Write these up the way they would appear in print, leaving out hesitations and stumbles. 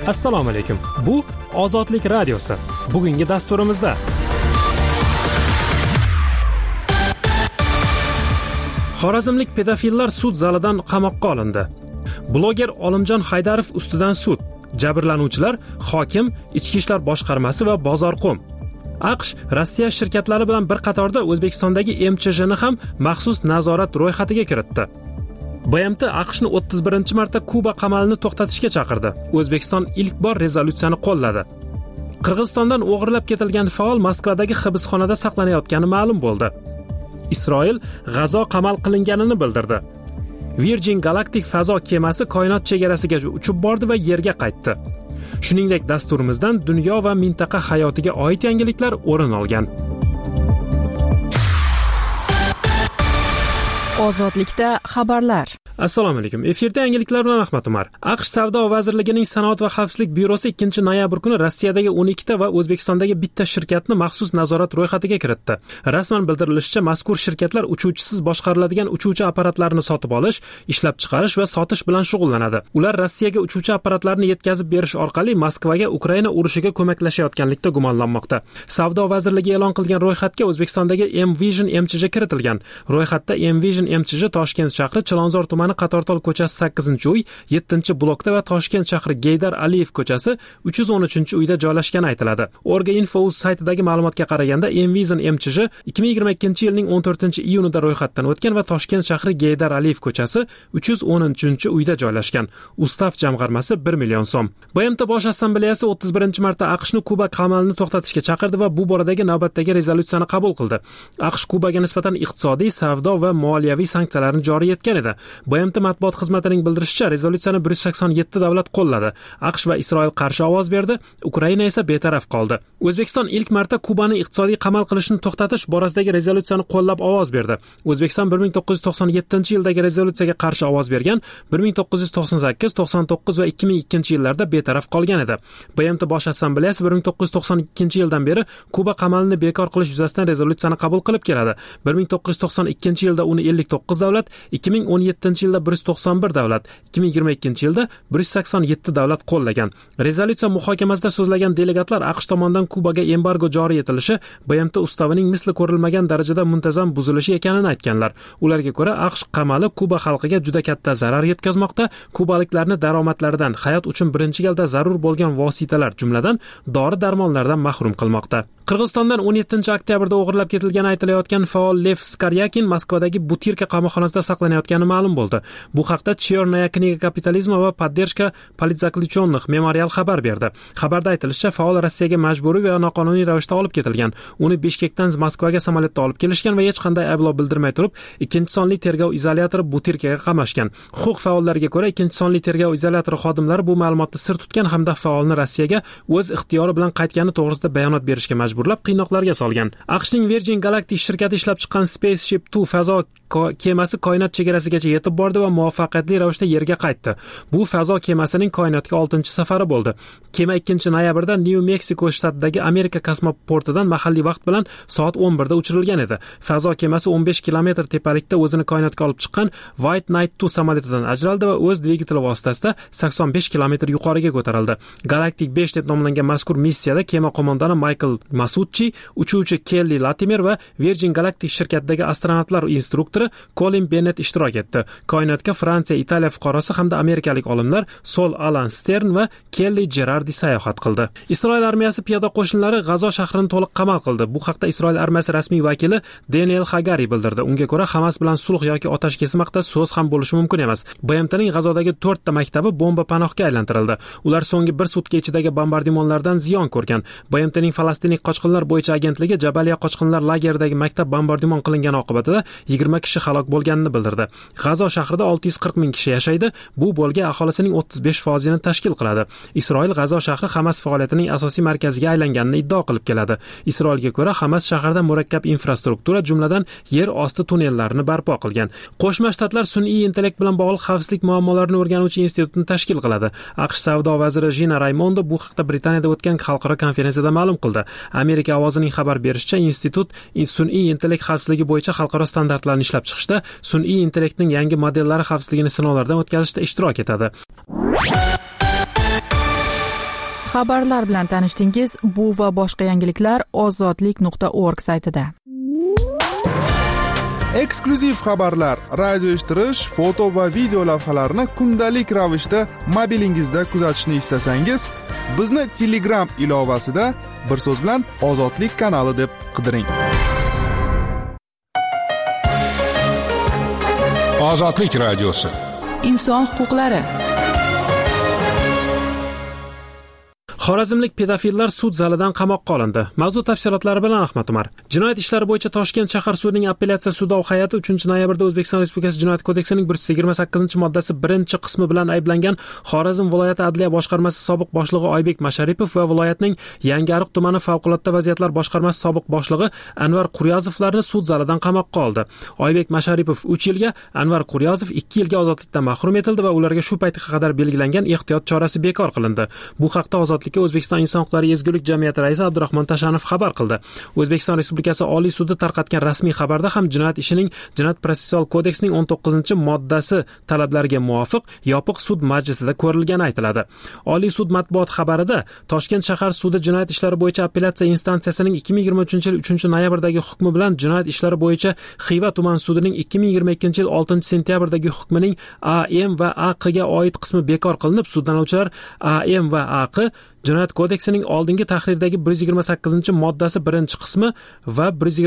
Assalomu alaykum. Bu Ozodlik radiosi. Bugungi dasturimizda Xorazmlik pedofillar sud zalidan qamoqqa olindi. Bloger Olimjon Haydarov ustidan sud. Jabrlanuvchilar hokim, Ichki ishlar boshqarmasi va Bozorqo'm. AQSh Rossiya shirkatlari bilan bir qatorda O'zbekistondagi MCHni ham maxsus nazorat ro'yxatiga kiritdi. BMT AQShni 31-marta Kuba qamalini to'xtatishga chaqirdi. O'zbekiston ilk bor rezolyutsiyani qo'lladi. Qirg'izistondan o'g'irlab ketilgan faol Moskvadagi hibsxonada saqlanayotgani ma'lum bo'ldi. Isroil G'azo qamal qilinganini bildirdi. Virgin Galactic fazo kemasi koinot chegarasiga uchib bordi va yerga qaytdi. Shuningdek, dasturimizdan dunyo va mintaqa hayotiga oid yangiliklar o'rin olgan. Ozodlikda xabarlar. Assalomu alaykum. Efirda yangiliklar bilan Ahmad Umar. AQSh Savdo vazirligining Sanoat va xavfsizlik byurosi 2-noyabr kuni Rossiyadagi 12 ta va O'zbekistondagi bitta shirkatni maxsus nazorat ro'yxatiga kiritdi. Rasman bildirilishicha, mazkur shirkatlar uchuvchisiz boshqariladigan uchuvchi apparatlarni sotib olish, ishlab chiqarish va sotish bilan shug'ullanadi. Ular Rossiyaga uchuvchi apparatlarni yetkazib berish orqali Moskvaga Ukraina urushiga ko'maklashayotganlikda gumonlanmoqda. Savdo vazirligi e'lon qilgan ro'yxatga O'zbekistondagi M-Vision MCH kiritilgan. Ro'yxatda M-Vision MCH Toshkent shahri Chilonzor tumani Qatortol ko'chasi 8-uy, 7-blokda va Toshkent shahri Geydar Aliyev ko'chasi 313-uyda joylashgani aytiladi. Orga.info.uz saytidagi ma'lumotga qaraganda M-Vision MCH 2022-yilning 14-iyunida ro'yxatdan o'tgan va Toshkent shahri Geydar Aliyev ko'chasi 313-uyda joylashgan. Ustav jamg'armasi 1 million so'm. BMT Bosh assambleyasi 31-marta AQShni Kuba qamalini to'xtatishga chaqirdi va bu boradagi navbatdagi rezolyutsiyani qabul qildi. AQSh Kubaga nisbatan iqtisodiy, savdo va moliyaviy sanksiyalarni joriy etgan edi. BMT matbuot xizmatining bildirishicha, rezolyutsiyani 187 davlat qo'lladi. AQSh va Isroil qarshi ovoz berdi, Ukraina esa betaraf qoldi. O'zbekiston ilk marta Kubani iqtisodiy qamal qilishni to'xtatish borasidagi rezolyutsiyani qo'llab ovoz berdi. O'zbekiston 1997-yildagi rezolyutsiyaga qarshi ovoz bergan, 1998, 99 va 2002 yillarda betaraf qolgan edi. BMT Bosh assambleyasi 1992-yildan beri Kuba qamalini bekor qilish yuzasidan rezolyutsiyani qabul qilib keladi. 1992-yilda uni 59 davlat, 2017-yilda 191 davlat, 2022-yilda 187 davlat qo'llagan. Rezolyutsiya muhokamasida so'zlagan delegatlar AQSh tomonidan Kubaga embargo joriy etilishi BMT ustavining misli ko'rilmagan darajada muntazam buzilishi ekanini aytganlar. Ularga ko'ra, AQSh qamali Kuba xalqiga juda katta zarar yetkazmoqda, kubaliklarni daromadlaridan, hayot uchun birinchi galda zarur bo'lgan vositalar, jumladan dori-darmonlardan mahrum qilmoqda. Qirg'izistondan 17-oktyabrda o'g'irlab ketilgani aytilayotgan faol Lev Skaryakin Moskvadagi Butirka qamoqxonasida saqlanayotgani ma'lum bo'ldi. Bu haqda Chernaya kniga kapitalizma va поддержка политзаключенных memorial xabar berdi. Xabarda aytilishicha, faol Rossiyaga majburiy va noqonuniy ravishda olib ketilgan. Uni Bishkekdan Moskvaga samolyotda olib kelishgan va hech qanday ayblov bildirmay turib, 2-sonli tergov izolyatori Butirkaga qamashgan. Huquq faollariga ko'ra, 2-sonli tergov izolyatori xodimlari bu ma'lumotni sir tutgan hamda faolni Rossiyaga o'z ixtiyori bilan qaytgani to'g'risida bayonot berishga majburlab qiynoqlarga solgan. AQShning Virgin Galactic shirkati ishlab chiqqan Spaceship 2 fazo kemasi koinot chegarasigacha yetib bordi va muvaffaqiyatli ravishda yerga qaytdi. Bu fazo kemasining koinotga 6-safari bo'ldi. Kema 2-noyabrda New Mexico shtatidagi Amerika kosmoportidan mahalliy vaqt bilan soat 11 da uchirilgan edi. Fazo kemasi 15 kilometr tepalikda o'zini koinotga olib chiqqan White Knight 2 samolyotidan ajraldi va o'z dvigateli vositasida 85 kilometr yuqoriga ko'tarildi. Galactic 5 deb nomlangan mazkur missiyada kema qo'mondoni Michael Masucci, uchuvchi Kelly Latimer va Virgin Galactic shirkatidagi astronavtlar instruktori Colin Bennett ishtirok etdi. Koinotga Fransiya, Italiya fuqarosi hamda amerikalik olimlar Sol Alan Stern va Kelly Gerardi sayohat qildi. Isroil armiyasi piyoda qo'shinlari G'azo shahrini to'liq qamal qildi. Bu haqda Isroil armiyasi rasmiy vakili Daniel Hagari bildirdi. Unga ko'ra, Hamas bilan sulh yoki otash kesim haqida so'z ham bo'lishi mumkin emas. BMTning G'azodagi 4 ta maktabi bomba panohga aylantirildi. Ular so'nggi bir sutka ichidagi bombardimonlardan ziyon ko'rgan. BMTning Falastinlik qochqinlar bo'yicha agentligi Jabaliya qochqinlar lageridagi maktab bombardimon qilingani oqibatida 20 kishi halok bo'lganini bildirdi. G'azo shahrida 640 ming kishi yashaydi. Bu bo'lgan aholisining 35%ni tashkil qiladi. Isroil G'azo shahri Hamas faoliyatining asosiy markaziga aylanganini iddao qilib keladi. Isroilga ko'ra, Hamas shahrida murakkab infrastruktura, jumladan yer osti tunnellarini barpo qilgan. Qo'shma Shtatlar sun'iy intellekt bilan bog'liq xavfsizlik muammolarini o'rganuvchi institutni tashkil qiladi. AQSh savdo vaziri Gina Raimondo bu haqda Britaniyada o'tgan xalqaro konferensiyada ma'lum qildi. Amerika ovozining xabar berishicha, institut sun'iy intellekt xavfsizligi bo'yicha xalqaro standartlarni ishlab chiqishda, sun'iy intellektning yangi modellari xavfsizligini sinovlardan o'tkazishda ishtirok etadi. Xabarlar bilan tanishdingiz. Bu va boshqa yangiliklar ozodlik.org saytida. Eksklyuziv xabarlar, radio eshittirish, foto va video lavhalarni kundalik ravishda mobilingizda kuzatishni istasangiz, bizni Telegram ilovasida bir so'z bilan Ozodlik kanali deb qidiring. Ozodlik radiosi. Inson huquqlari. Xorazmlik pedofillar sud zalidan qamoqqa olindi. Mavzu tafsilotlari bilan Ahmad Umar. Jinoyat ishlari bo'yicha Toshkent shahar sudining apellyatsiya sudov hay'ati 3-noyabrda O'zbekiston Respublikasi Jinoyat kodeksining 128-moddasi 1-qismi bilan ayblangan Xorazm viloyati adliya boshqarmasi sobiq boshlig'i Oybek Masharipov va viloyatning Yangiariq tumani favqulodda vaziyatlar boshqarmasi sobiq boshlig'i Anvar Quryozovlarni sud zalidan qamoqqa oldi. Oybek Masharipov 3 yilga, Anvar Quryozov 2 yilga ozodlikdan mahrum etildi va ularga shu paytga qadar belgilangan ehtiyot chorasi bekor qilindi. Bu haqda Ozodlik O'zbekiston Inson huquqlari ezgulik jamiyati raisi Abdurahmon Tashanov xabar qildi. O'zbekiston Respublikasi Oliy sudi tarqatgan rasmiy xabarda ham jinoyat ishining Jinoyat protsessual kodeksining 19-moddasi talablariga muvofiq yopiq sud majlisida ko'rilgani aytiladi. Oliy sud matbuot xabarida Toshkent shahar sudi jinoyat ishlari bo'yicha apellyatsiya instansiyasining 2023-yil 3-noyabrdagi hukmi bilan jinoyat ishlari bo'yicha Xiva tuman sudining 2022-yil 6-sentyabrdagi hukmining AM va AQ ga oid qismi bekor qilinib, sudlanuvchilar AM va AQ Jinoyat kodeksining oldingi tahrirdagi 128-moddasi 1-qismi va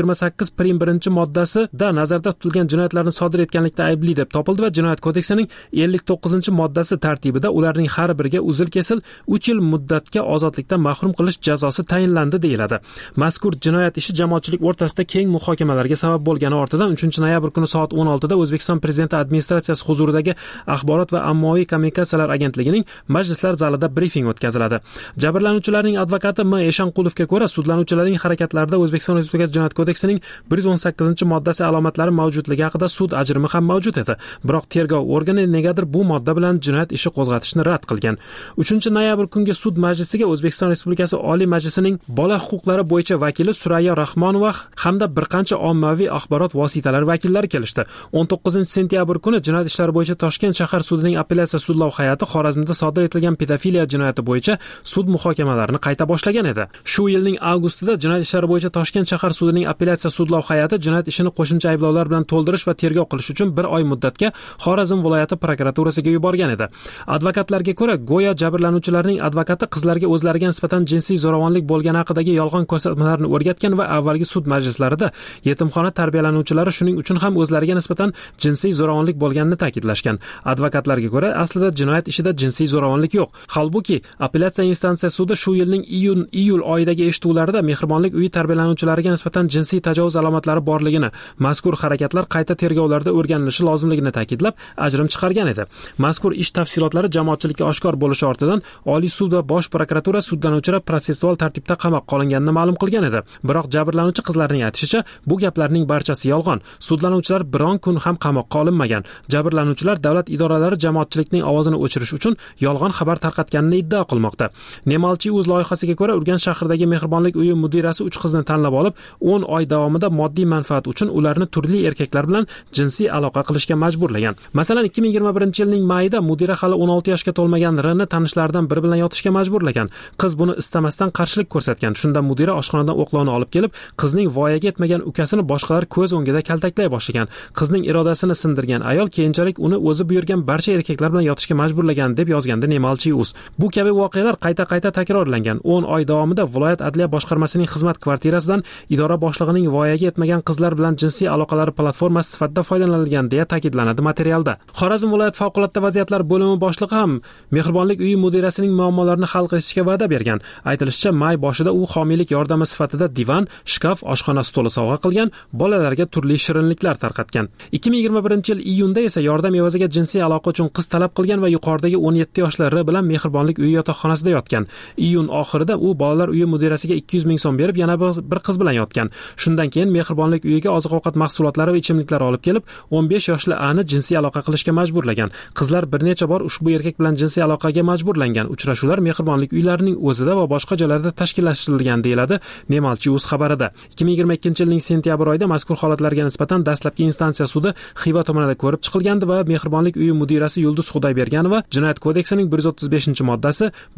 128-1-moddasida nazarda tutilgan jinoyatlarni sodir etganlikda aybli deb topildi va Jinoyat kodeksining 59-moddasi tartibida ularning har biriga uzil-kesil 3 yil muddatga ozodlikdan mahrum qilish jazosi tayinlandi deyiladi. Mazkur jinoyat ishi jamoatchilik o'rtasida keng muhokamalarga sabab bo'lgani ortidan 3-noyabr kuni soat 16da O'zbekiston Prezidenti administratsiyasi huzuridagi Axborot va ommaviy kommunikatsiyalar agentligining majlislar zalida brifing o'tkaziladi. Jabrlanuvchilarning advokati M. Eshanqulovga ko'ra, sudlanuvchilarning harakatlarida O'zbekiston Respublikasi Jinoyat kodeksining 118-moddasi alomatlari mavjudligi haqida sud ajrimi ham mavjud edi. Biroq tergov organi negadir bu modda bilan jinoyat ishi qo'zg'atishni rad qilgan. 3-noyabr kungi sud majlisiga O'zbekiston Respublikasi Oliy Majlisining bola huquqlari bo'yicha vakili Surayyo Rahmonova hamda bir qancha ommaviy axborot vositalari vakillari kelishdi. 19-sentyabr kuni jinoyat ishlari bo'yicha Toshkent shahar sudining apellyatsiya sudlov hay'ati Xorazmda sodir etilgan pedofiliya jinoyati bo'yicha sud muhokamalarini qayta boshlagan edi. Shu yilning avgustida jinoyat ishlari bo'yicha Toshkent shahar sudining apellyatsiya sudlov hay'ati jinoyat ishini qo'shimcha ayblovlar bilan to'ldirish va tergov qilish uchun 1 oy muddatga Xorazm viloyati prokuraturasiga yuborgan edi. Advokatlarga ko'ra, go'yo jabrlanuvchilarning advokati qizlarga o'zlariga nisbatan jinsiy zo'ravonlik bo'lgani haqidagi yolg'on ko'rsatmalarni o'rgatgan va avvalgi sud majlislarida yetimxona tarbiyalanuvchilari shuning uchun ham o'zlariga nisbatan jinsiy zo'ravonlik bo'lganini ta'kidlashgan. Advokatlarga ko'ra, aslida jinoyat ishida jinsiy zo'ravonlik yo'q. Holbuki apellyatsiya instansiya sudi shu yilning iyul oyidagi eshituvlarida mehribonlik uyi tarbiyalanuvchilariga nisbatan jinsiy tajovuz alomatlari borligini, mazkur harakatlar qayta tergovlarda o'rganilishi lozimligini ta'kidlab, ajrim chiqargan edi. Mazkur ish tafsilotlari jamoatchilikka oshkor bo'lishi ortidan Oliy sud va Bosh prokuratura sudlanuvchilar protsessual tartibda qamoqqa olinganini ma'lum qilgan edi. Biroq jabrlanuvchi qizlarning aytishicha, bu gaplarning barchasi yolg'on. Sudlanuvchilar biron kun ham qamoqqa olinmagan. Jabrlanuvchilar davlat idoralari jamoatchilikning ovozini o'chirish uchun yolg'on xabar tarqatganini iddao qilmoqda. Nemalchi.uz loyihasiga ko'ra, Urganch shahridagi mehribonlik uyi mudirasi 3 qizni tanlab olib, 10 oy davomida moddiy manfaat uchun ularni turli erkaklar bilan jinsiy aloqa qilishga majburlagan. Masalan, 2021-yilning mayida mudira hali 16 yoshga to'lmagan R.ni tanishlaridan biri bilan yotishga majburlagan. Qiz buni istamasdan qarshilik ko'rsatgan. Shunda mudira oshxonadan o'qlovni olib kelib, qizning voyaga yetmagan ukasini boshqalar ko'z o'ngida kaltaklay boshlagan. Qizning irodasini sindirgan ayol keyinchalik uni o'zi buyurgan barcha erkaklar bilan yotishga majburlagan deb yozgandi Nemalchi.uz. Bu kabi voqealar qayta takrorlangan. 10 oy davomida viloyat adliya boshqarmasining xizmat kvartirasidan idora boshlig'ining voyaga yetmagan qizlar bilan jinsiy aloqalari platformasi sifatida foydalanilgan deya ta'kidlanadi materialda. Xorazm viloyat favqulodda vaziyatlar bo'limi boshlig'i ham mehribonlik uyi mudirasining muammolarini hal qilishga va'da bergan. Aytilishicha, may boshida u homiylik yordami sifatida divan, shkaf, oshxona stoli sovg'a qilgan, bolalarga turli shirinliklar tarqatgan. 2021-yil iyunda esa yordam evaziga jinsiy aloqa uchun qiz talab qilgan va yuqoridagi 17 yoshli R bilan mehribonlik uyi yotoqxonasida yotgan. Iyun oxirida u bolalar uyi mudirasiga 200 ming so'm berib, yana bir qiz bilan yotgan. Shundan keyin mehribonlik uyiga oziq-ovqat mahsulotlari va ichimliklar olib kelib, 15 yoshli A ni jinsiy aloqa qilishga majburlagan. Qizlar bir necha bor ushbu erkak bilan jinsiy aloqaga majburlangan. Uchrashuvlar mehribonlik uylarining o'zida va boshqa joylarda tashkillashtirilgan deyiladi Nemalchi.uz xabarida. 2022-yilning sentyabr oyida mazkur holatlarga nisbatan dastlabki instansiya sudi Xiva tumanida ko'rib chiqilgandi va mehribonlik uyi mudirasi Yulduz Xudoyberganova Jinoyat kodeksining 135-moddasi,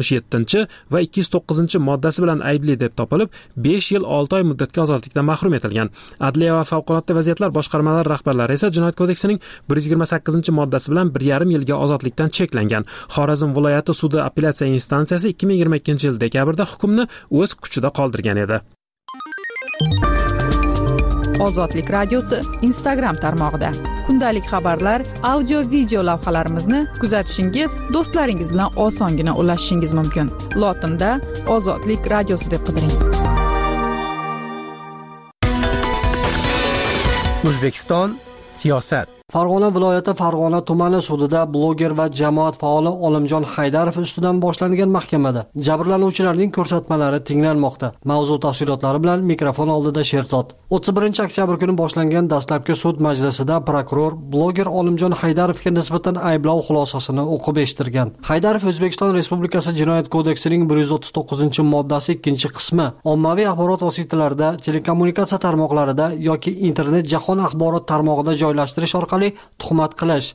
267 va 209 moddasi bilan aybli deb topilib 5 yil 6 oy muddatga ozodlikdan mahrum etilgan. Adliya va favqulodda vaziyatlar boshqarmalari rahbarlari esa Jinoyat kodeksining 128 moddasi bilan 1,5 yilga ozodlikdan cheklangan. Xorazm viloyati sudi apellyatsiya instansiyasi 2022 yil dekabrda hukmni o'z kuchida qoldirgan edi. Ozodlik radiosi Instagram tarmog'ida kundalik xabarlar, audio video lavhalarimizni kuzatishingiz, do'stlaringiz bilan osongina ulashishingiz mumkin. Lotinda Ozodlik radiosi deb qidiring. O'zbekiston siyosat. Farg'ona viloyati Farg'ona tumani sudida bloger va jamoat faoli Olimjon Haydarov ustidan boshlangan mahkamada jabrlanuvchilarning ko'rsatmalari tinglanmoqda. Mavzu tafsilotlari bilan mikrofon oldida Sherzod. 31 oktyabr kuni boshlangan dastlabki sud majlisida prokuror bloger Olimjon Haydarovga nisbatan ayblov xulosasini o'qib eshittirgan. Haydarov O'zbekiston Respublikasi Jinoyat kodeksining 139-moddasi 2-qismi ommaviy axborot vositalarida, telekommunikatsiya tarmoqlarida yoki internet jahon axborot tarmog'ida joylashtirish orqali tuhmat qilish.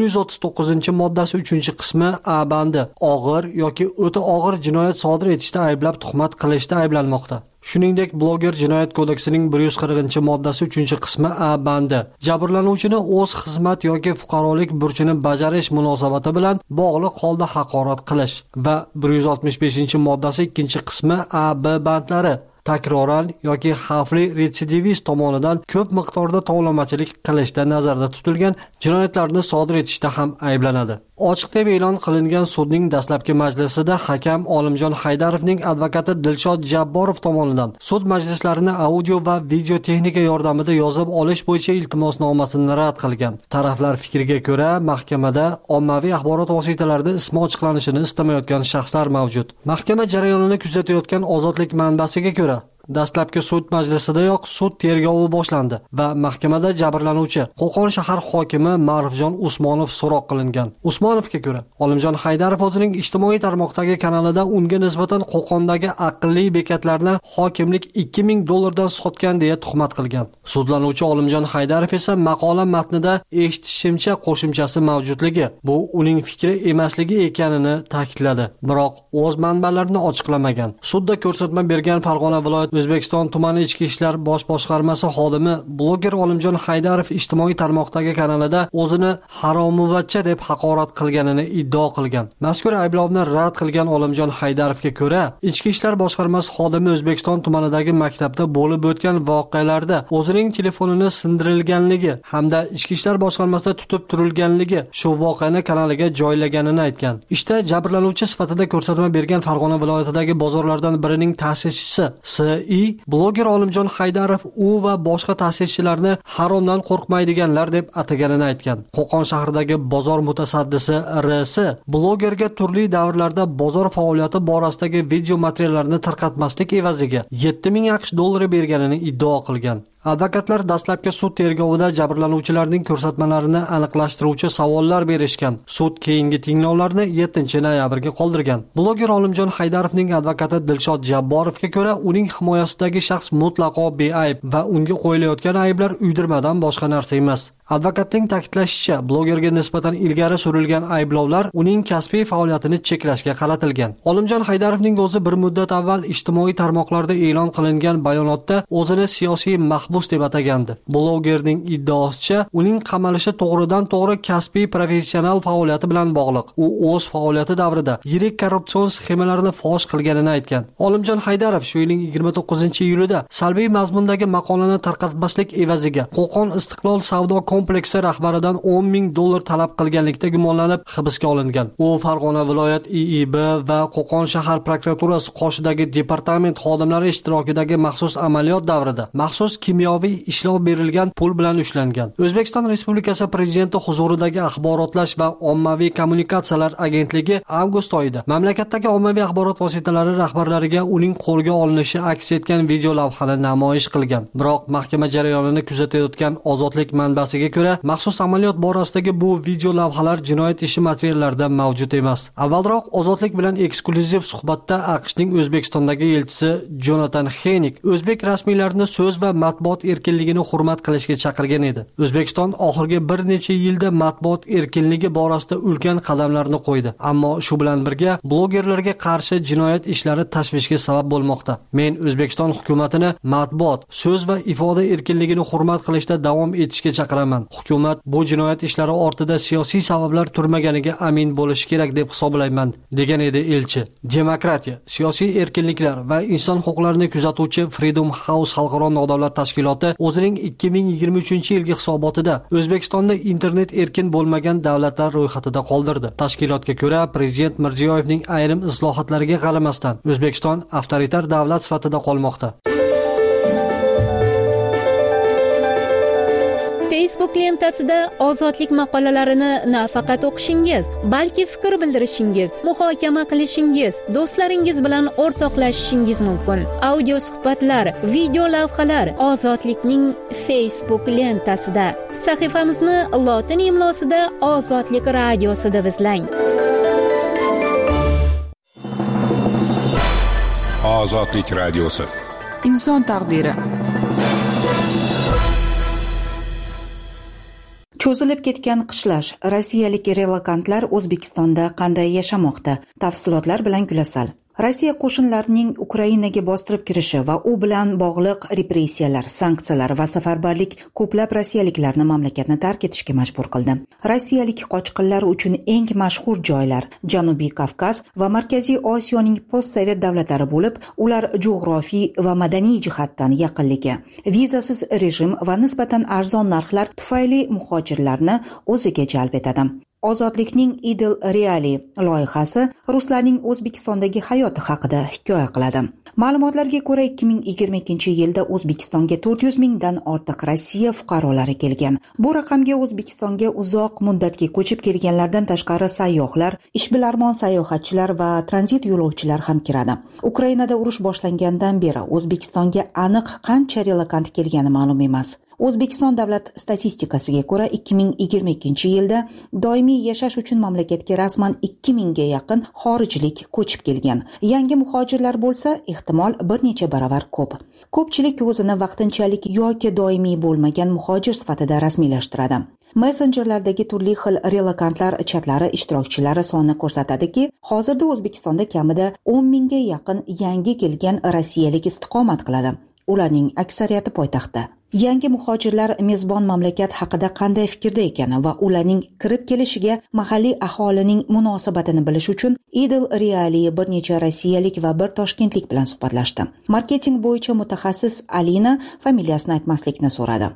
139-moddasi 3-qismi A bandi og'ir yoki o'ta og'ir jinoyat sodir etishda ayblab tuhmat qilishda ayblanmoqda. Shuningdek, bloger Jinoyat kodeksining 140-moddasi 3-qismi A bandi jabrlanuvchini o'z xizmat yoki fuqarolik burchini bajarish munosabati bilan bog'liq holda haqorat qilish va 165-moddasi 2-qismi A B bandlari takroran yoki xavfli retsidivist tomonidan ko'p miqdorda tovlamachilik qilishda nazarda tutilgan jinoyatlarni sodir etishda ham ayblanadi. Ochiq deb e'lon qilingan sudning dastlabki majlisida hakam Olimjon Haydarovning advokati Dilshod Jabborov tomonidan sud majlislarini audio va video texnika yordamida yozib olish bo'yicha iltimosnomasini rad qilgan. Taraflar fikriga ko'ra, mahkamada ommaviy axborot vositalarida ismi ochiqlanishini istamayotgan shaxslar mavjud. Mahkama jarayonini kuzatayotgan Ozodlik manbasiga ko'ra, dastlabki sud majlisidayoq sud tergovi boshlandi va mahkamada jabrlanuvchi Qo'qon shahar hokimi Ma'rufjon Usmonov so'roq qilingan. Usmonovga ko'ra, Olimjon Haydarov o'zining ijtimoiy tarmoqdagi kanalida unga nisbatan Qo'qondagi aqlli bekatlarni hokimlik $2000 sotgan deya tuhmat qilgan. Sudlanuvchi Olimjon Haydarov esa maqola matnida eshitishimcha qo'shimchasi mavjudligi, bu uning fikri emasligi ekanini ta'kidladi. Biroq o'z manbalarini ochiqlamagan. Sudda ko'rsatma bergan Farg'ona viloyati O'zbekiston tumani ichki ishlar bosh boshqarmasi xodimi bloger Olimjon Haydarov ijtimoiy tarmoqdagi kanalida o'zini haromuvachcha deb haqorat qilganini iddao qilgan. Mazkur ayblovni rad qilgan Olimjon Haydarovga ko'ra, ichki ishlar boshqarmasi xodimi O'zbekiston tumanidagi maktabda bo'lib o'tgan voqealarda o'zining telefonini sindirilganligi hamda ichki ishlar boshqarmasida tutib turilganligi shu voqeani kanaliga joylaganini aytgan. Ishda jabrlanuvchi sifatida ko'rsatma bergan Farg'ona viloyatidagi bozorlardan birining ta'sischisi bloger Olimjon Haydarov u va boshqa ta'sischilarni haromdan qo'rqmaydiganlar deb ataganini aytgan. Qo'qon shahridagi bozor mutasaddisi R.S. blogerga turli davrlarda bozor faoliyati borasidagi video materiallarni tarqatmaslik evaziga $7000 berganini iddao qilgan. Advokatlar dastlabki sud tergovida jabrlanuvchilarning ko'rsatmalarini aniqlashtiruvchi savollar berishgan. Sud keyingi tinglovlarni 7-noyabrga qoldirgan. Bloger Olimjon Haydarovning advokati Dilshod Jabborovga ko'ra, uning himoyasidagi shaxs mutlaqo beayb va unga qo'yilayotgan ayblar uydirmadan boshqa narsa emas. Advokatning ta'kidlashicha, blogerga nisbatan ilgari surilgan ayblovlar uning kasbiy faoliyatini cheklashga qaratilgan. Olimjon Haydarovning o'zi bir muddat avval ijtimoiy tarmoqlarda e'lon qilingan bayonotda o'zini siyosiy mahbus deb atagandi. Blogerning iddaosicha, uning qamalishi to'g'ridan-to'g'ri kasbiy professional faoliyati bilan bog'liq. U o'z faoliyati davrida yirik korrupsion sxemalarni fosh qilganini aytgan. Olimjon Haydarov shu yilning 29-iyulida salbiy mazmundagi maqolani tarqatmaslik evaziga Qo'qon Istiqlol savdo kompleksi rahbaridan $10,000 talab qilganlikda gumonlanib hibsga olingan. U Farg'ona viloyat IIB va Qo'qon shahar prokuraturasi qoshidagi departament xodimlari ishtirokidagi maxsus amaliyot davrida maxsus kimyoviy ishlov berilgan pul bilan ushlangan. O'zbekiston Respublikasi Prezidenti huzuridagi axborotlash va ommaviy kommunikatsiyalar agentligi avgust oyida mamlakatdagi ommaviy axborot vositalari rahbarlariga uning qo'lga olinishi aks etgan video lavhani namoyish qilgan. Biroq mahkama jarayonini kuzatayotgan Ozodlik manbasiga ma'lumotlariga ko'ra, maxsus amaliyot borasidagi bu video lavhalar jinoyat ishi materiallarida mavjud emas. Avvalroq Ozodlik bilan eksklyuziv suhbatda AQShning O'zbekistondagi elchisi Jonathan Henik o'zbek rasmiylarini so'z va matbuot erkinligini hurmat qilishga chaqirgan edi. O'zbekiston oxirgi bir necha yilda matbuot erkinligi borasida ulkan qadamlarni qo'ydi, ammo shu bilan birga blogerlarga qarshi jinoyat ishlari tashvishga sabab bo'lmoqda. Men O'zbekiston hukumatini matbuot, so'z va ifoda erkinligini hurmat qilishda davom etishga chaqiraman. Hukumat bu jinoyat ishlari ortida siyosiy sabablar turmaganiga amin bo'lishi kerak deb hisoblayman, degan edi elchi. Demokratiya, siyosiy erkinliklar va inson huquqlarini kuzatuvchi Freedom House xalqaro nodavlat tashkiloti o'zining 2023-yilgi hisobotida O'zbekistonni internet erkin bo'lmagan davlatlar ro'yxatida qoldirdi. Tashkilotga ko'ra, prezident Mirziyoyevning ayrim islohotlariga qaramasdan O'zbekiston avtoritar davlat sifatida qolmoqda. Facebook lentasida ozodlik maqolalarini nafaqat o'qishingiz, balki fikr bildirishingiz, muhokama qilishingiz, do'stlaringiz bilan o'rtoqlashishingiz mumkin. Audio suhbatlar, video lavhalar Ozodlikning Facebook lentasida. Sahifamizni lotin imlosida Ozodlik radiosida izlang. Ozodlik radiosi. Inson taqdiri. Cho'zilib ketgan qishlash. Rossiyalik relokantlar O'zbekistonda qanday yashamoqda? Tafsilotlar bilan Gulasal. Rossiya qo'shinlarining Ukrainaga bostirib kirishi va u bilan bog'liq repressiyalar, sanksiyalar va safarbarlik ko'plab rossiyaliklarni mamlakatni tark etishga majbur qildi. Rossiyalik qochqinlar uchun eng mashhur joylar Janubiy Kavkaz va Markaziy Osiyoning postsovet davlatlari bo'lib, ular jug'rofiy va madaniy jihatdan yaqinligi, vizasiz rejim va nisbatan arzon narxlar tufayli muhojirlarni o'ziga jalb etadi. Ozodlikning Idil Reali loyihasi ruslarning O'zbekistondagi hayoti haqida hikoya qiladi. Ma'lumotlarga ko'ra 2022-yilda O'zbekistonga 400 mingdan ortiq Rossiya fuqarolari kelgan. Bu raqamga O'zbekistonga uzoq muddatga ko'chib kelganlardan tashqari sayyohlar, ishbilarmon sayohatchilar va tranzit yo'lovchilar ham kiradi. Ukrainada urush boshlangandan beri O'zbekistonga aniq qancha relokant kelgani ma'lum emas. O'zbekiston davlat statistikasiga ko'ra 2022-yilda doimiy yashash uchun mamlakatga rasman 2000 ga yaqin xorijlik ko'chib kelgan. Yangi muhojirlar bo'lsa, ehtimol bir necha baravar ko'p. Ko'pchilik o'zini vaqtinchalik yoki doimiy bo'lmagan muhojir sifatida rasmiylashtiradi. Messengerlardagi turli xil relokantlar chatlari ishtirokchilari soni ko'rsatadiki, hozirda O'zbekistonda kamida 10 mingga yaqin yangi kelgan rossiyalik istiqomat qiladi. Ularning aksariyati poytaxtda. Yangi muhojirlar mezbon mamlakat haqida qanday fikrda ekani va ularning kirib kelishiga mahalliy aholining munosabatini bilish uchun Idil Reali bir necha rossiyalik va bir toshkentlik bilan suhbatlashdi. Marketing bo'yicha mutaxassis Alina familiyasini aytmaslikni so'radi.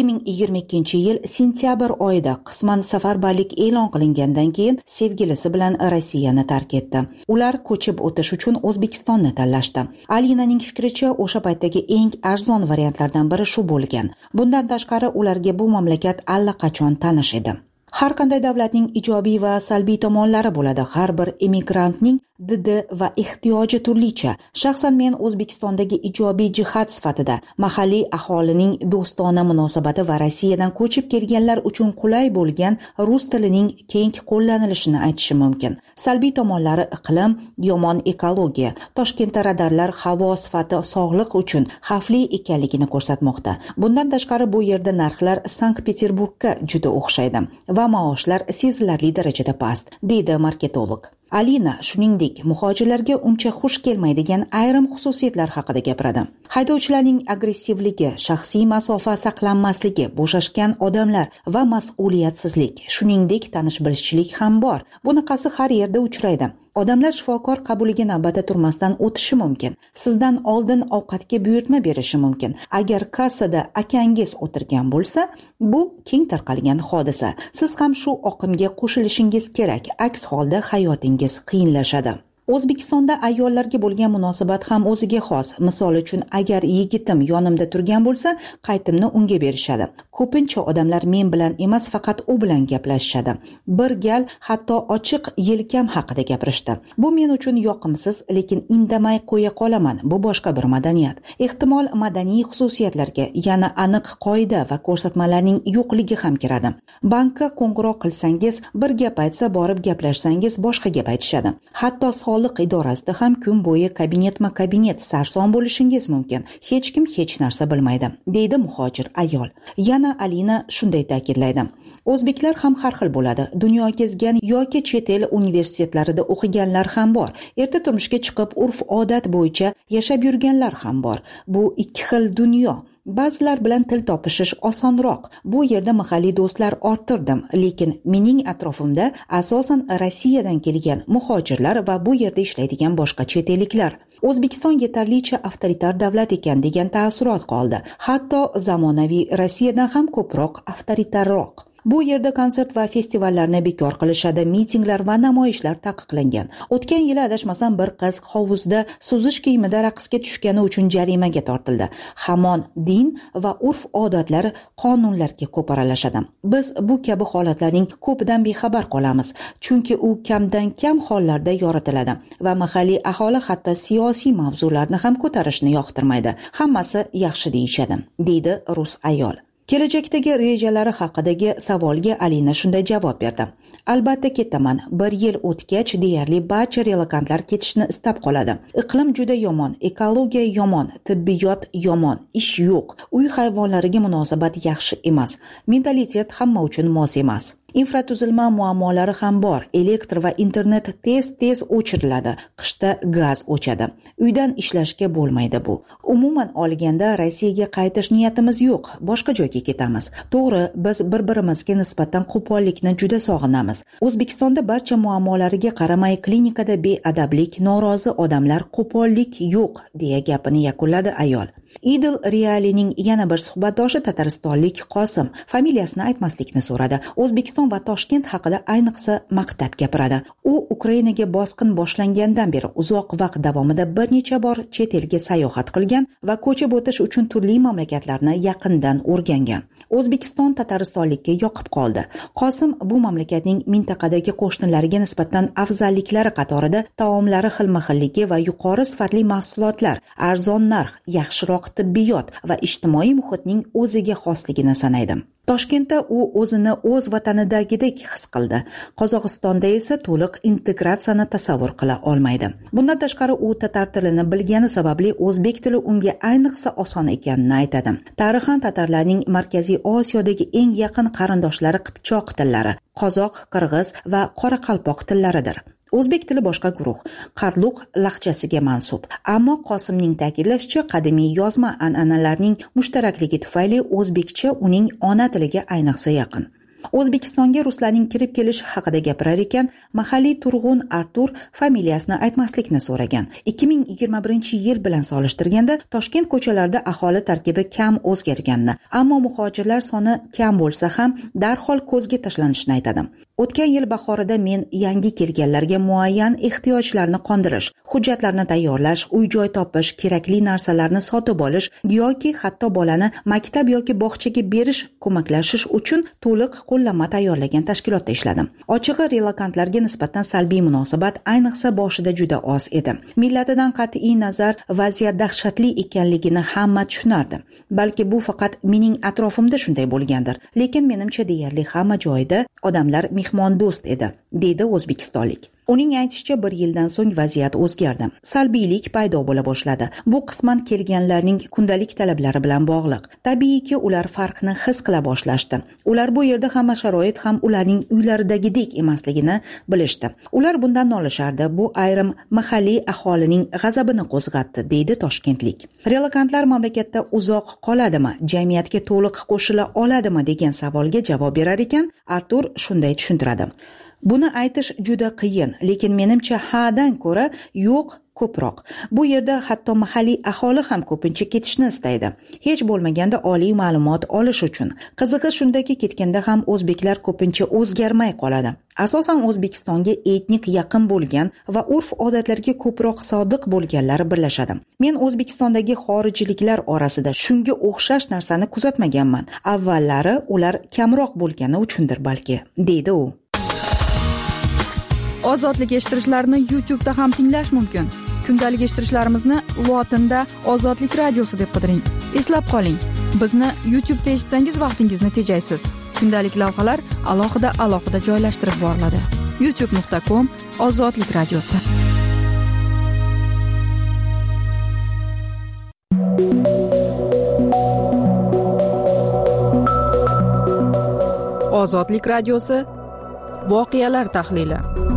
2022-yil sentyabr oyida qisman safarbarlik e'lon qilingandan keyin sevgilisi bilan Rossiyani tark etdi. Ular ko'chib o'tish uchun O'zbekistonni tanlashdi. Alinaning fikricha, o'sha paytdagi eng arzon variantlardan biri shu bo'lgan. Bundan tashqari ularga bu mamlakat allaqachon tanish edi. Har qanday davlatning ijobiy va salbiy tomonlari bo'ladi. Har bir emigrantning didi va ehtiyoji turlicha. Shaxsan men O'zbekistondagi ijobiy jihat sifatida mahalliy aholining do'stona munosabati va Rossiyadan ko'chib kelganlar uchun qulay bo'lgan rus tilining keng qo'llanilishini aytishim mumkin. Salbiy tomonlari iqlim, yomon ekologiya, Toshkentda radarlar havo sifati sog'liq uchun xavfli ekanligini ko'rsatmoqda. Bundan tashqari bu yerda narxlar Sankt-Peterburgga juda o'xshaydi va maoshlar sezilarli darajada past, deydi marketolog. Alina shuningdek muhojirlarga uncha xush kelmaydigan ayrim xususiyatlar haqida gapiradi. Haydovchilarning agressivligi, shaxsiy masofa saqlanmasligi, bo'shashgan odamlar va mas'uliyatsizlik, shuningdek tanish-bilishchilik ham bor. Bunaqasi har yerda uchraydi. Odamlar shifokor qabuliga navbatda turmasdan o'tishi mumkin. Sizdan oldin ovqatga buyurtma berishi mumkin. Agar kassada akangiz o'tirgan bo'lsa, bu keng tarqalgan hodisa. Siz ham shu oqimga qo'shilishingiz kerak. Aks holda hayotingiz qiyinlashadi. O'zbekistonda ayollarga bo'lgan munosabat ham o'ziga xos. Misol uchun, agar yigitim yonimda turgan bo'lsa, qaytimni unga berishadi. Ko'pincha odamlar men bilan emas, faqat u bilan gaplashishadi. Bir gal hatto ochiq yelkam haqida gapirishdi. Bu men uchun yoqimsiz, lekin indamay qo'ya qolaman. Bu boshqa bir madaniyat. Ehtimol madaniy xususiyatlarga, yana aniq qoida va ko'rsatmalarning yo'qligi ham kiradi. Bankka qo'ng'iroq qilsangiz, bir gap aytsa borib gaplashsangiz boshqa gap aytishadi. Hatto soliq idorasida ham kun bo'yi kabinetma-kabinet sarson bo'lishingiz mumkin. Hech kim hech narsa bilmaydi, deydi muhojir ayol. Yana Alina shunday ta'kidlaydi. O'zbeklar ham har xil bo'ladi. Dunyo kezgan yoki chet el universitetlarida o'qiganlar ham bor. Erta turmushga chiqib urf-odat bo'yicha yashab yurganlar ham bor. Bu ikki xil dunyo. Ba'zilar bilan til topishish osonroq. Bu yerda mahalliy do'stlar orttirdim, lekin mening atrofimda asosan Rossiyadan kelgan muhojirlar va bu yerda ishlaydigan boshqa chet elliklar. O'zbekiston yetarlicha avtoritar davlat ekan degan taassurot qoldi. Hatto zamonaviy Rossiyadan ham ko'proq avtoritarroq. Bu yerda konsert va festivallarni bekor qilishadi, mitinglar va namoyishlar taqiqlangan. O'tgan yili adashmasam bir qiz hovuzda suzish kiyimida raqsga tushgani uchun jarimaga tortildi. Hamon din va urf-odatlar qonunlarga ko'p aralashadi. Biz bu kabi holatlarning ko'pidan bexabar qolamiz, chunki u kamdan kam hollarda yoritiladi va mahalliy aholi hatto siyosiy mavzularni ham ko'tarishni yoqtirmaydi. Hammasi yaxshi deyishadi, deydi rus ayol. Kelajakdagi rejalari haqidagi savolga Alina shunday javob berdi. Albatta ketaman. Bir yil o'tgach deyarli barcha relokantlar ketishni istab qoladi. Iqlim juda yomon, ekologiya yomon, tibbiyot yomon, ish yo'q, uy hayvonlariga munosabat yaxshi emas, mentalitet hamma uchun mos emas. Infratuzilma muammolari ham bor. Elektr va internet tez o'chiriladi. Qishda gaz o'chadi. Uydan ishlashga bo'lmaydi bu. Umuman olganda Rossiyaga qaytish niyatimiz yo'q. Boshqa joyga ketamiz. To'g'ri, biz bir-birimizga nisbatan qo'pollikni juda sog'inamiz. O'zbekistonda barcha muammolariga qaramay klinikada beadablik, norozi odamlar, qo'pollik yo'q, deya gapini yakunladi ayol. Idil Realining yana bir suhbatdoshi tataristonlik Qosim familiyasini aytmaslikni so'radi. O'zbekiston va Toshkent haqida ayniqsa maqtab gapiradi. U Ukrainaga bosqin boshlangandan beri uzoq vaqt davomida bir necha bor chet elga sayohat qilgan va ko'chib o'tish uchun turli mamlakatlarni yaqindan o'rgangan. O'zbekiston tataristonlikka yoqib qoldi. Qosim bu mamlakatning mintaqadagi qo'shnilariga nisbatan afzalliklari qatorida taomlari xilma-xilligi va yuqori sifatli mahsulotlar, arzon narx, yaxshiroq tibbiyot va ijtimoiy muhitning o'ziga xosligini sanaydi. Toshkentda u o'zini o'z vatanidagidek his qildi. Qozog'istonda esa to'liq integratsiyani tasavvur qila olmaydi. Bundan tashqari u tatar tilini bilgani sababli o'zbek tili unga ayniqsa oson ekanini aytadi. Tarixan tatarlarning Markaziy Osiyodagi eng yaqin qarindoshlari qipchoq tillari, qozoq, qirg'iz va qoraqalpoq tillaridir. O'zbek tili boshqa guruh, Qarluq lahjasiga mansub. Ammo Qosimning ta'kidlashicha, qadimiy yozma an'analarning mushtarakligi tufayli o'zbekcha uning ona tiliga ayniqsa yaqin. O'zbekistonga ruslarning kirib kelishi haqida gapirar ekan, mahalliy turg'un Artur familiyasini aytmaslikni so'ragan. 2021-yil bilan solishtirganda Toshkent ko'chalarida aholi tarkibi kam o'zgarganini, ammo muhojirlar soni kam bo'lsa ham darhol ko'zga tashlanishini aytadi. O'tgan yil bahorida men yangi kelganlarga muayyan ehtiyojlarni qondirish, hujjatlarni tayyorlash, uy-joy topish, kerakli narsalarni sotib olish yoki hatto bolani maktab yoki bog'chaga berish ko'maklashish uchun to'liq qo'llanma tayyorlagan tashkilotda ishladim. Ochig'i relokantlarga nisbatan salbiy munosabat ayniqsa boshida juda oz edi. Millatidan qat'iy nazar vaziyat dahshatli ekanligini hamma tushunardi. Balki bu faqat mening atrofimda shunday bo'lgandir, lekin menimcha deyarli hamma joyda odamlar mehmondo'st edi, deydi o'zbekistonlik. Uning aytishicha, bir yildan so'ng vaziyat o'zgardi. Salbiylik paydo bo'la boshladi. Bu qisman kelganlarning kundalik talablari bilan bog'liq. Tabiiyki, ular farqni his qila boshlashdi. Ular bu yerda hamma sharoit ham ularning uylaridagidek emasligini bilishdi. Ular bundan nolishardi. Bu ayrim mahalliy aholining g'azabini qo'zg'atdi, deydi toshkentlik. Relokantlar mamlakatda uzoq qoladimi, jamiyatga to'liq qo'shila oladimi degan savolga javob berar ekan, Artur shunday tushuntiradi. Buni aytish juda qiyin, lekin menimcha hadan ko'ra yo'q ko'proq. Bu yerda hatto mahalliy aholi ham ko'pincha ketishni istaydi. Hech bo'lmaganda oliy ma'lumot olish uchun. Qizig'i shundaki, ketganda ham o'zbeklar ko'pincha o'zgarmay qoladi. Asosan O'zbekistonga etnik yaqin bo'lgan va urf-odatlarga ko'proq sodiq bo'lganlar birlashadi. Men O'zbekistondagi xorijliklar orasida shunga o'xshash narsani kuzatmaganman. Avvallari ular kamroq bo'lgani uchundir balki, deydi u. Ozodlik eshittirishlarni YouTube'da ham tinglash mumkin. Kundalik eshittirishlarimizni lotinda Ozodlik radiosi deb qidiring. Eslab qoling, bizni YouTube'da eshitsangiz vaqtingizni tejaysiz. Kundalik lavhalar alohida joylashtirib boriladi. youtube.com/Ozodlik radiosi. Ozodlik radiosi voqealar tahlili.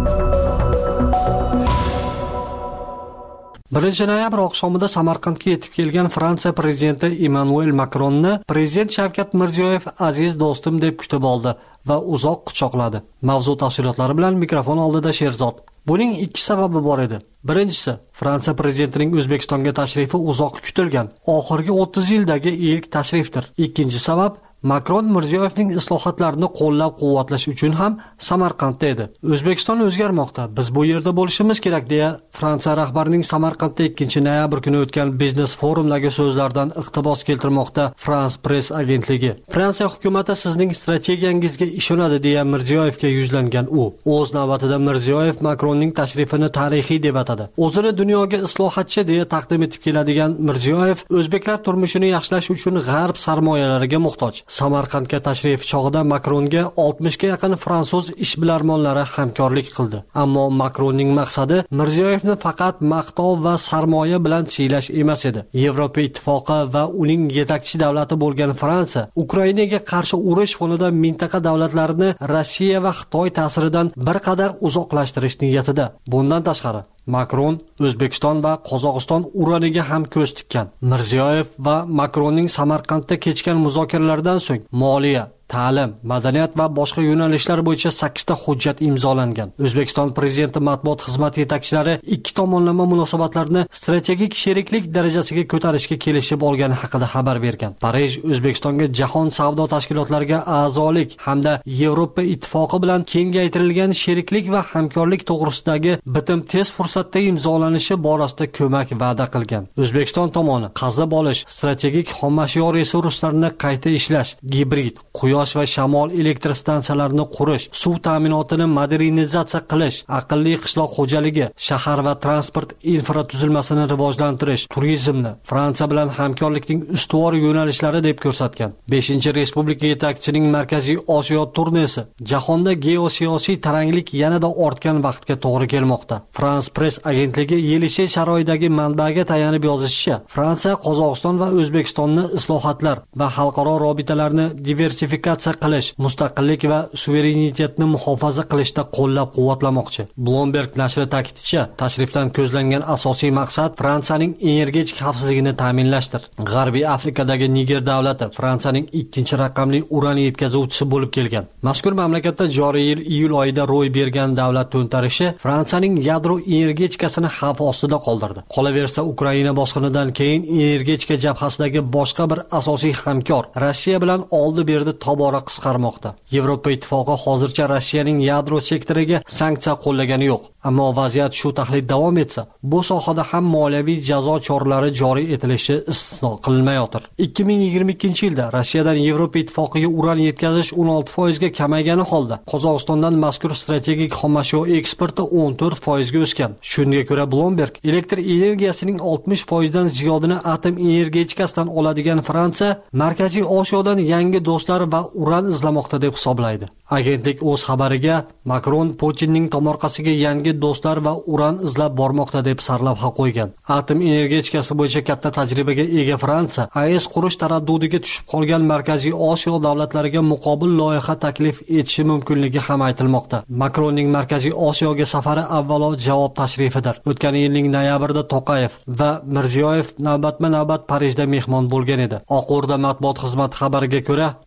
1 noyabr oqshomida Samarqandga yetib kelgan Fransiya prezidenti Emmanuel Makronni prezident Shavkat Mirziyoyev aziz do'stim deb kutib oldi va uzoq quchoqladi. Mavzu tafsilotlari bilan mikrofon oldida Sherzod. Buning ikki sababi bor edi. Birinchisi, Fransiya prezidentining O'zbekistonga tashrifi uzoq kutilgan, oxirgi 30 yildagi ilk tashrifdir. Ikkinchi sabab, Makron Mirziyoyevning islohotlarini qo'llab-quvvatlash uchun ham Samarqandda edi. O'zbekiston o'zgarmoqda, biz bu yerda bo'lishimiz kerak deya Fransiya rahbarining Samarqandda 2 noyabr kuni o'tgan biznes forumdagi so'zlaridan iqtibos keltirmoqda France Press agentligi. Fransiya hukumatı sizning strategiyangizga ishonadi deya Mirziyoyevga yuzlangan u. O'z navbatida Mirziyoyev Makronning tashrifini tarixiy deb atadi. O'zini dunyoga islohotchi deya taqdim etib keladigan Mirziyoyev o'zbeklar turmushini yaxshilash uchun g'arb sarmoyalariga muhtoj. Samarqandga tashrif chog'ida Makronga 60 ga yaqin fransuz ishbilarmonlari hamkorlik qildi. Ammo Makronning maqsadi Mirziyoyevni faqat maqtov va sarmoya bilan siylash emas edi. Yevropa ittifoqi va uning yetakchi davlati bo'lgan Fransiya Ukrainaga qarshi urush fonida mintaqa davlatlarini Rossiya va Xitoy ta'siridan bir qadar uzoqlashtirish niyatida. Bundan tashqari Makron O'zbekiston va Qozog'iston uraniga ham ko'z tikkan. Mirziyoyev va Makronning Samarqandda kechgan muzokaralardan so'ng moliya, ta'lim, madaniyat va boshqa yo'nalishlar bo'yicha 8 ta hujjat imzolangan. O'zbekiston prezidenti matbuot xizmati yetakchilari ikki tomonlama munosabatlarni strategik sheriklik darajasiga ko'tarishga kelishib olgani haqida xabar bergan. Parij O'zbekistonga jahon savdo tashkilotlariga a'zolik hamda Yevropa ittifoqi bilan kengaytirilgan sheriklik va hamkorlik to'g'risidagi bitim tez fursatda imzolanishi borasida ko'mak va'da qilgan. O'zbekiston tomoni qazib olish, strategik xomashyo resurslarini qayta ishlash, gibrid, quyosh va shamol elektr stansiyalarini qurish, suv ta'minotini modernizatsiya qilish, aqlli qishloq xo'jaligi, shahar va transport infratuzilmasini rivojlantirish, turizmni Fransiya bilan hamkorlikning ustuvor yo'nalishlari deb ko'rsatgan. 5-respublika yetakchining Markaziy Osiyo turnesi jahonda geosiyosiy taranglik yanada ortgan vaqtga to'g'ri kelmoqda. France Press agentligi Yelisey sharoidagi manbaga tayanib yozishicha, Fransiya Qozog'iston va O'zbekistonni islohotlar va xalqaro robitalarni diversifikatsiya qilish, mustaqillik va suverenitetni muhofaza qilishda qo'llab-quvvatlamoqchi. Bloomberg nashri ta'kidlashicha, tashrifdan ko'zlangan asosiy maqsad Fransiyaning energetik xavfsizligini ta'minlashdir. G'arbiy Afrikadagi Niger davlati Fransiyaning 2-raqamli uran yetkazuvchisi bo'lib kelgan. Mazkur mamlakatda joriy yil iyul oyida ro'y bergan davlat to'ntarishi Fransiyaning yadro energetikasini xavf ostida qoldirdi. Qolaversa, Ukraina bosqinidan keyin energetika jabhasidagi boshqa bir asosiy hamkor Rossiya bilan oldi-berdi tobora qisqarmoqda. Yevropa ittifoqi hozircha Rossiyaning yadro sektoriga sanksiya qo'llagani yo'q. Ammo vaziyat shu taxlit davom etsa, bu sohada ham moliyaviy jazo choralari joriy etilishi istisno qilinmayotir. 2022-yilda Rossiyadan Yevropa ittifoqiga uran yetkazish 16% ga kamaygani holda, Qozog'istondan mazkur strategik xomashyo eksporti 14% ga o'sgan. Shunga ko'ra Bloomberg elektr energiyasining 60% dan ziyodini atom energetikasidan oladigan Fransiya Markaziy Osiyodan yangi do'stlar va uran izlamoqda deb hisoblaydi. Agentlik o'z xabariga Makron Putinning tomorqasiga yangi do'stlar va uran izlab bormoqda deb sarlavha qo'ygan. Atom energetikasi bo'yicha katta tajribaga ega Fransiya AES qurish taraddudiga tushib qolgan Markaziy Osiyo davlatlariga muqobil loyiha taklif etishi mumkinligi ham aytilmoqda. Makronning Markaziy Osiyoga safari avvalo javob tashrifidir. O'tgan yilning noyabrida To'qayev va Mirziyoyev navbatma-navbat Parijda mehmon bo'lgan edi. Oq O'rda matbuot xizmati xabariga ko'ra, To'qayev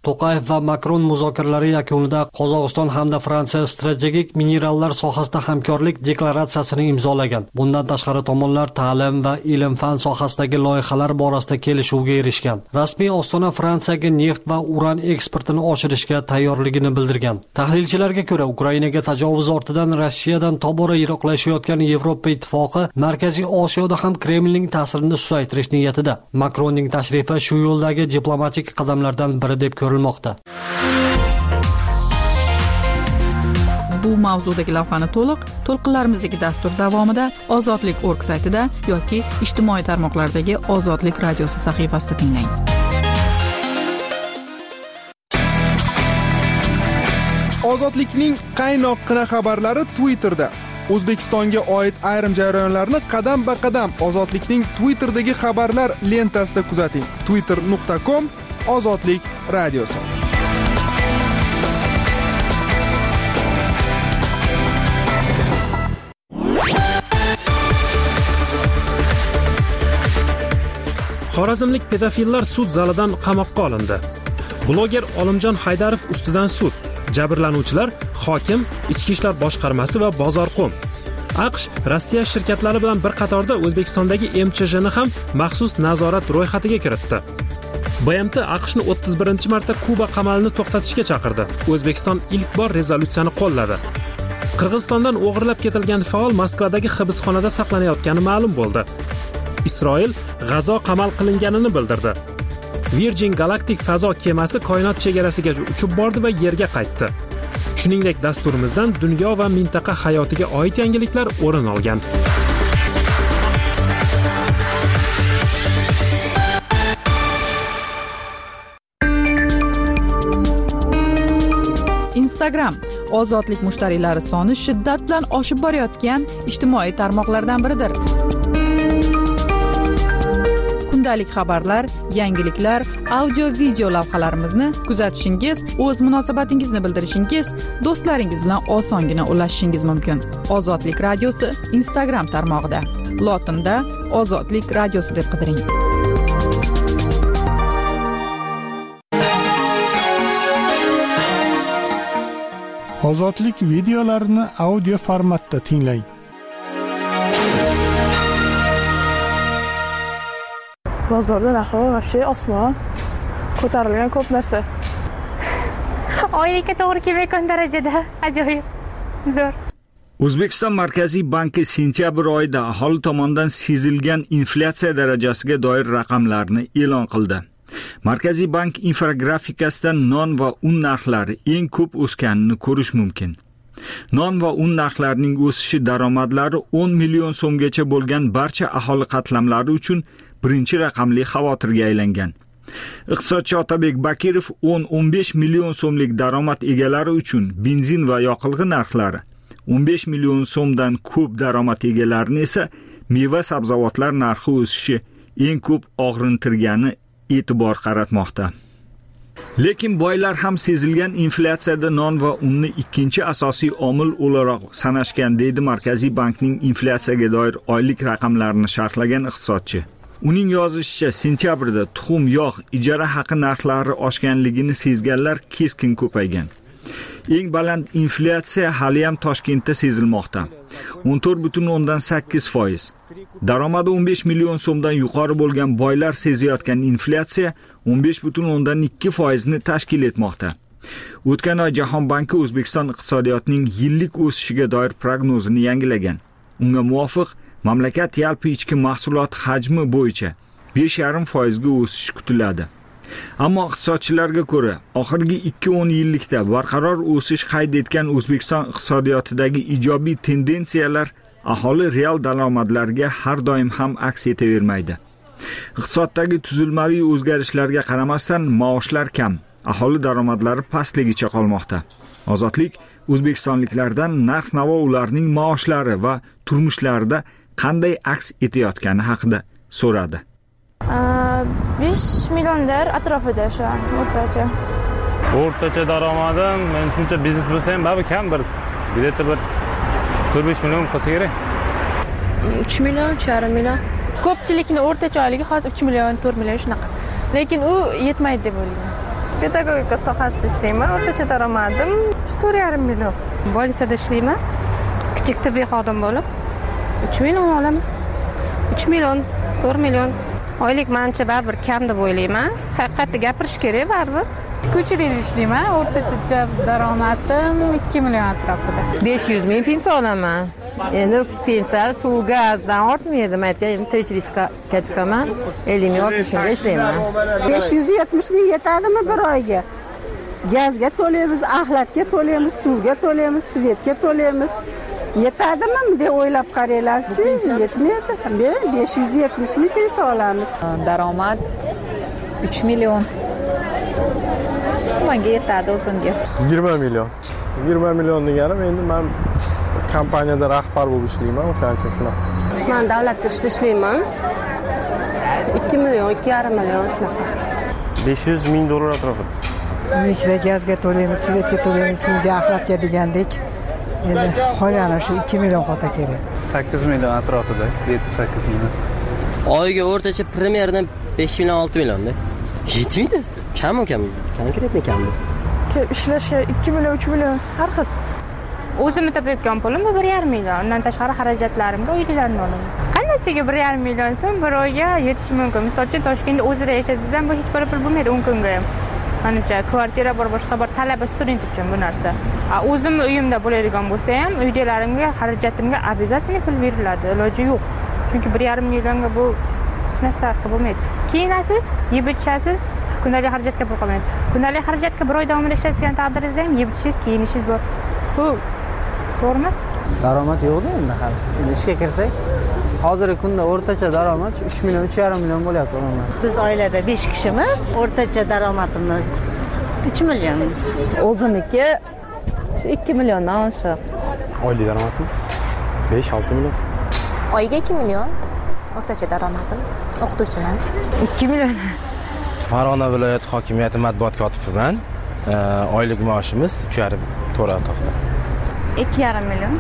va Makron muzokaralari yakunida Qozog'iston hamda Fransiya strategik minerallar sohasida hamkorlik deklaratsiyasini imzolagan. Bundan tashqari tomonlar ta'lim va ilm-fan sohasidagi loyihalar borasida kelishuvga erishgan. Rasmiy Ostona Fransiyaga neft va uran eksportini oshirishga tayyorligini bildirgan. Tahlilchilarga ko'ra, Ukrainaga tajovuz ortidan Rossiyadan tobora yiroqlashayotgan Yevropa ittifoqi Markaziy Osiyoda ham Kremlning ta'sirini susaytirish niyatida. Makronning tashrifi shu yo'ldagi diplomatik qadamlardan biri deb ko'rilmoqda. Bu mavzudagi lavhani to'lqinlarimizdagi dastur davomida Ozodlik.org saytida yoki ijtimoiy tarmoqlardagi Ozodlik radiosi sahifasida tinglang. Ozodlikning qaynoqqina xabarlari Twitterda. O'zbekistonga oid ayrim jarayonlarni qadam-ba-qadam Ozodlikning Twitter'dagi xabarlar lentasida kuzating. twitter.com/ozodlik radiosi. Xorazmlik pedofillar sud zalidan qamoqqa olindi. Bloger Olimjon Haydarov ustidan sud. Jabrlanuvchilar hokim, Ichki ishlar boshqarmasi va Bozorqo'm. AQSh Rossiya shirkatlari bilan bir qatorda O'zbekistondagi MCHni ham maxsus nazorat ro'yxatiga kiritdi. BMT AQShni 31-marta Kuba qamalini to'xtatishga chaqirdi. O'zbekiston ilk bor rezolyutsiyani qo'lladi. Qirg'izistondan o'g'irlab ketilgan faol Moskvadagi hibsxonada saqlanayotgani ma'lum bo'ldi. Isroil G'azo qamal qilinganini bildirdi. Virgin Galactic fazo kemasi koinot chegarasiga uchib bordi va yerga qaytdi. Shuningdek, dasturimizdan dunyo va mintaqa hayotiga oid yangiliklar o'rin olgan. Instagram ozodlik mushtariylari soni shiddat bilan oshib borayotgan ijtimoiy tarmoqlardan biridir. Kundalik xabarlar, yangiliklar, audio-video lavhalarimizni kuzatishingiz, o'z munosabatingizni bildirishingiz, do'stlaringiz bilan osongina ulashishingiz mumkin. Ozodlik radiosi Instagram tarmog'ida. Lotinda Ozodlik radiosi deb qidiring. Ozodlik videolarini audio formatda tinglang. Bozorda narxi вообще osmon. Ko'tarilgan ko'p narsa. Oylikka to'g'ri kelmayotgan darajada ajoyib. Zo'r. O'zbekiston Markaziy banki sentyabr oyida aholi tomonidan sezilgan inflyatsiya darajasiga doir raqamlarni e'lon qildi. Markaziy bank infografikasida non va un narxlari eng ko'p o'sganini ko'rish mumkin. Non va un narxlarining o'sishi daromadlari 10 million so'mgacha bo'lgan barcha aholi qatlamlari uchun birinchi raqamli xavotirga aylangan. Iqtisodchi Otabek Bakirov 10-15 million so'mlik daromad egalari uchun benzin va yoqilg'i narxlari, 15 million so'mdan ko'p daromad egalarini esa meva sabzavotlar narxi o'sishi eng ko'p og'rintirgani e'tibor qaratmoqda. Lekin boylar ham sezilgan inflyatsiyada non va unni ikkinchi asosiy omil o'laroq sanashgan, deydi Markaziy bankning inflyatsiyaga doir oylik raqamlarini sharhlagan iqtisodchi. Uning yozishicha, sentyabrda tuxum, yog', ijara haqi narxlari oshganligini sezganlar keskin ko'paygan. Eng baland inflyatsiya hali ham Toshkentda sezilmoqda. 14.8%. Daromadi 15 million so'mdan yuqori bo'lgan boylar sezayotgan inflyatsiya 15.2% ni tashkil etmoqda. O'tgan oy Jahon banki O'zbekiston iqtisodiyotining yillik o'sishiga doir prognozini yangilagan. Unga muvofiq mamlakat yalpi ichki mahsulot hajmi bo'yicha 5,5% ga o'sish kutiladi. Ammo iqtisodchilarga ko'ra, oxirgi 2-10 yillikda barqaror o'sish qayd etgan O'zbekiston iqtisodiyotidagi ijobiy tendensiyalar aholi real daromadlariga har doim ham aks etavermaydi. Iqtisoddagi tuzilmaviy o'zgarishlarga qaramasdan maoshlar kam, aholi daromadlari pastligicha qolmoqda. Ozodlik o'zbekistonliklardan narx-navo ularning maoshlari va turmushlarida qanday aks etayotgani haqida so'radi. 5 millionlar atrofida shu an o'rtacha. O'rtacha daromadim, men shuncha biznes bo'lsa ham baribir kam bir bitta bir 4-5 million qolsa kerak. 3 million, 4 million. Ko'pchilikning o'rtacha oyligi hozir 3 million, 4 million shunaqa. Lekin u yetmaydi deb o'ylayman. Pedagogika sohasida ishlayman. O'rtacha daromadim 4,5 million. Bolisada ishlayman. Kichik tibbiy xodim bo'lib 3 million olaman. 3 million, 4 million. Oylik menimcha baribir kam deb o'ylayman. Haqiqatda gapirish kerak baribir. Ko'chilikda ishlayman. O'rtacha daromadim 2 million atrofida. 500 ming pensiya olaman. Endi pensiya suv gazdan ortmaydi. Men aytgan tirikchilikka chiqaman. 50 ming 60 ming ishlayman. 570 ming yetadimi bir oyga? Gazga to'laymiz, axlatga to'laymiz, suvga to'laymiz, svetga to'laymiz. Yetadimi deb o'ylab qaranglarchi, yetmaydi. 570 ming pensiya olamiz. Daromad 3 million. Menga yetadi o'zimga. 20 million. 20 million deganim endi men kompaniyada rahbar bo'lib ishlayman, o'shaning uchun shunaqa. Men davlat ishida ishlayman. 2 million, 2,5 million shunaqa. 500 ming dollar atrofida. Ichida gazga to'laymiz, svetga to'laymiz, suvga, axlatga degandek. Endi qolgani shu 2 million qolsa kerak. 8 million atrofida, 7-8 million. Oyiga o'rtacha premyerdan 5 million 6 millionda. Yetmaydi. Kam. Konkretni kam. Ishlashga 2 million 3 million har xil. O'zimni topayotgan pulim 1,5 million. Undan tashqari xarajatlarimga uylarni olaman. Qanaqasiga 1,5 million so'm bir oyga yetishi mumkin? Misol uchun Toshkentda o'zida yashasangizdan ham bu hech bir pul bo'lmaydi 10 kunga ham. Menimcha kvartira bor, boshqa bir talaba student uchun bu narsa. O'zimni uyimda bo'ladigan bo'lsa ham, uydalarimga, xarajatimga обязательно pul beriladi. Iloji yo'q. Chunki 1,5 millionga bu hech narsa qilib bo'lmaydi. Kiyinasiz, yeb ichasiz, kundalik xarajatga pul qolmaydi. Kundalik xarajatga bir oy davomida ishlayotgan taqdiringizda ham yeb ichishingiz, kiyinishingiz bor. Bu to'g'ri emas? Daromad yo'q-da endi hali. Endi ishga kirsak, hozirgi kunda o'rtacha daromad 3 million, 3,5 million bo'lyapti umuman. Biz oilada 5 kishimiz, o'rtacha daromadimiz 3 million. O'zimniki 2 milliondan oshiq. Oylik daromadmi? 5-6 million. Oyiga 2 million. O'rtacha daromadim. O'qituvchiman. 2 million. Farg'ona viloyati hokimiyati matbuot kotibiman. Oylik maoshimiz 3,5-4 atrofida. 2,5 million.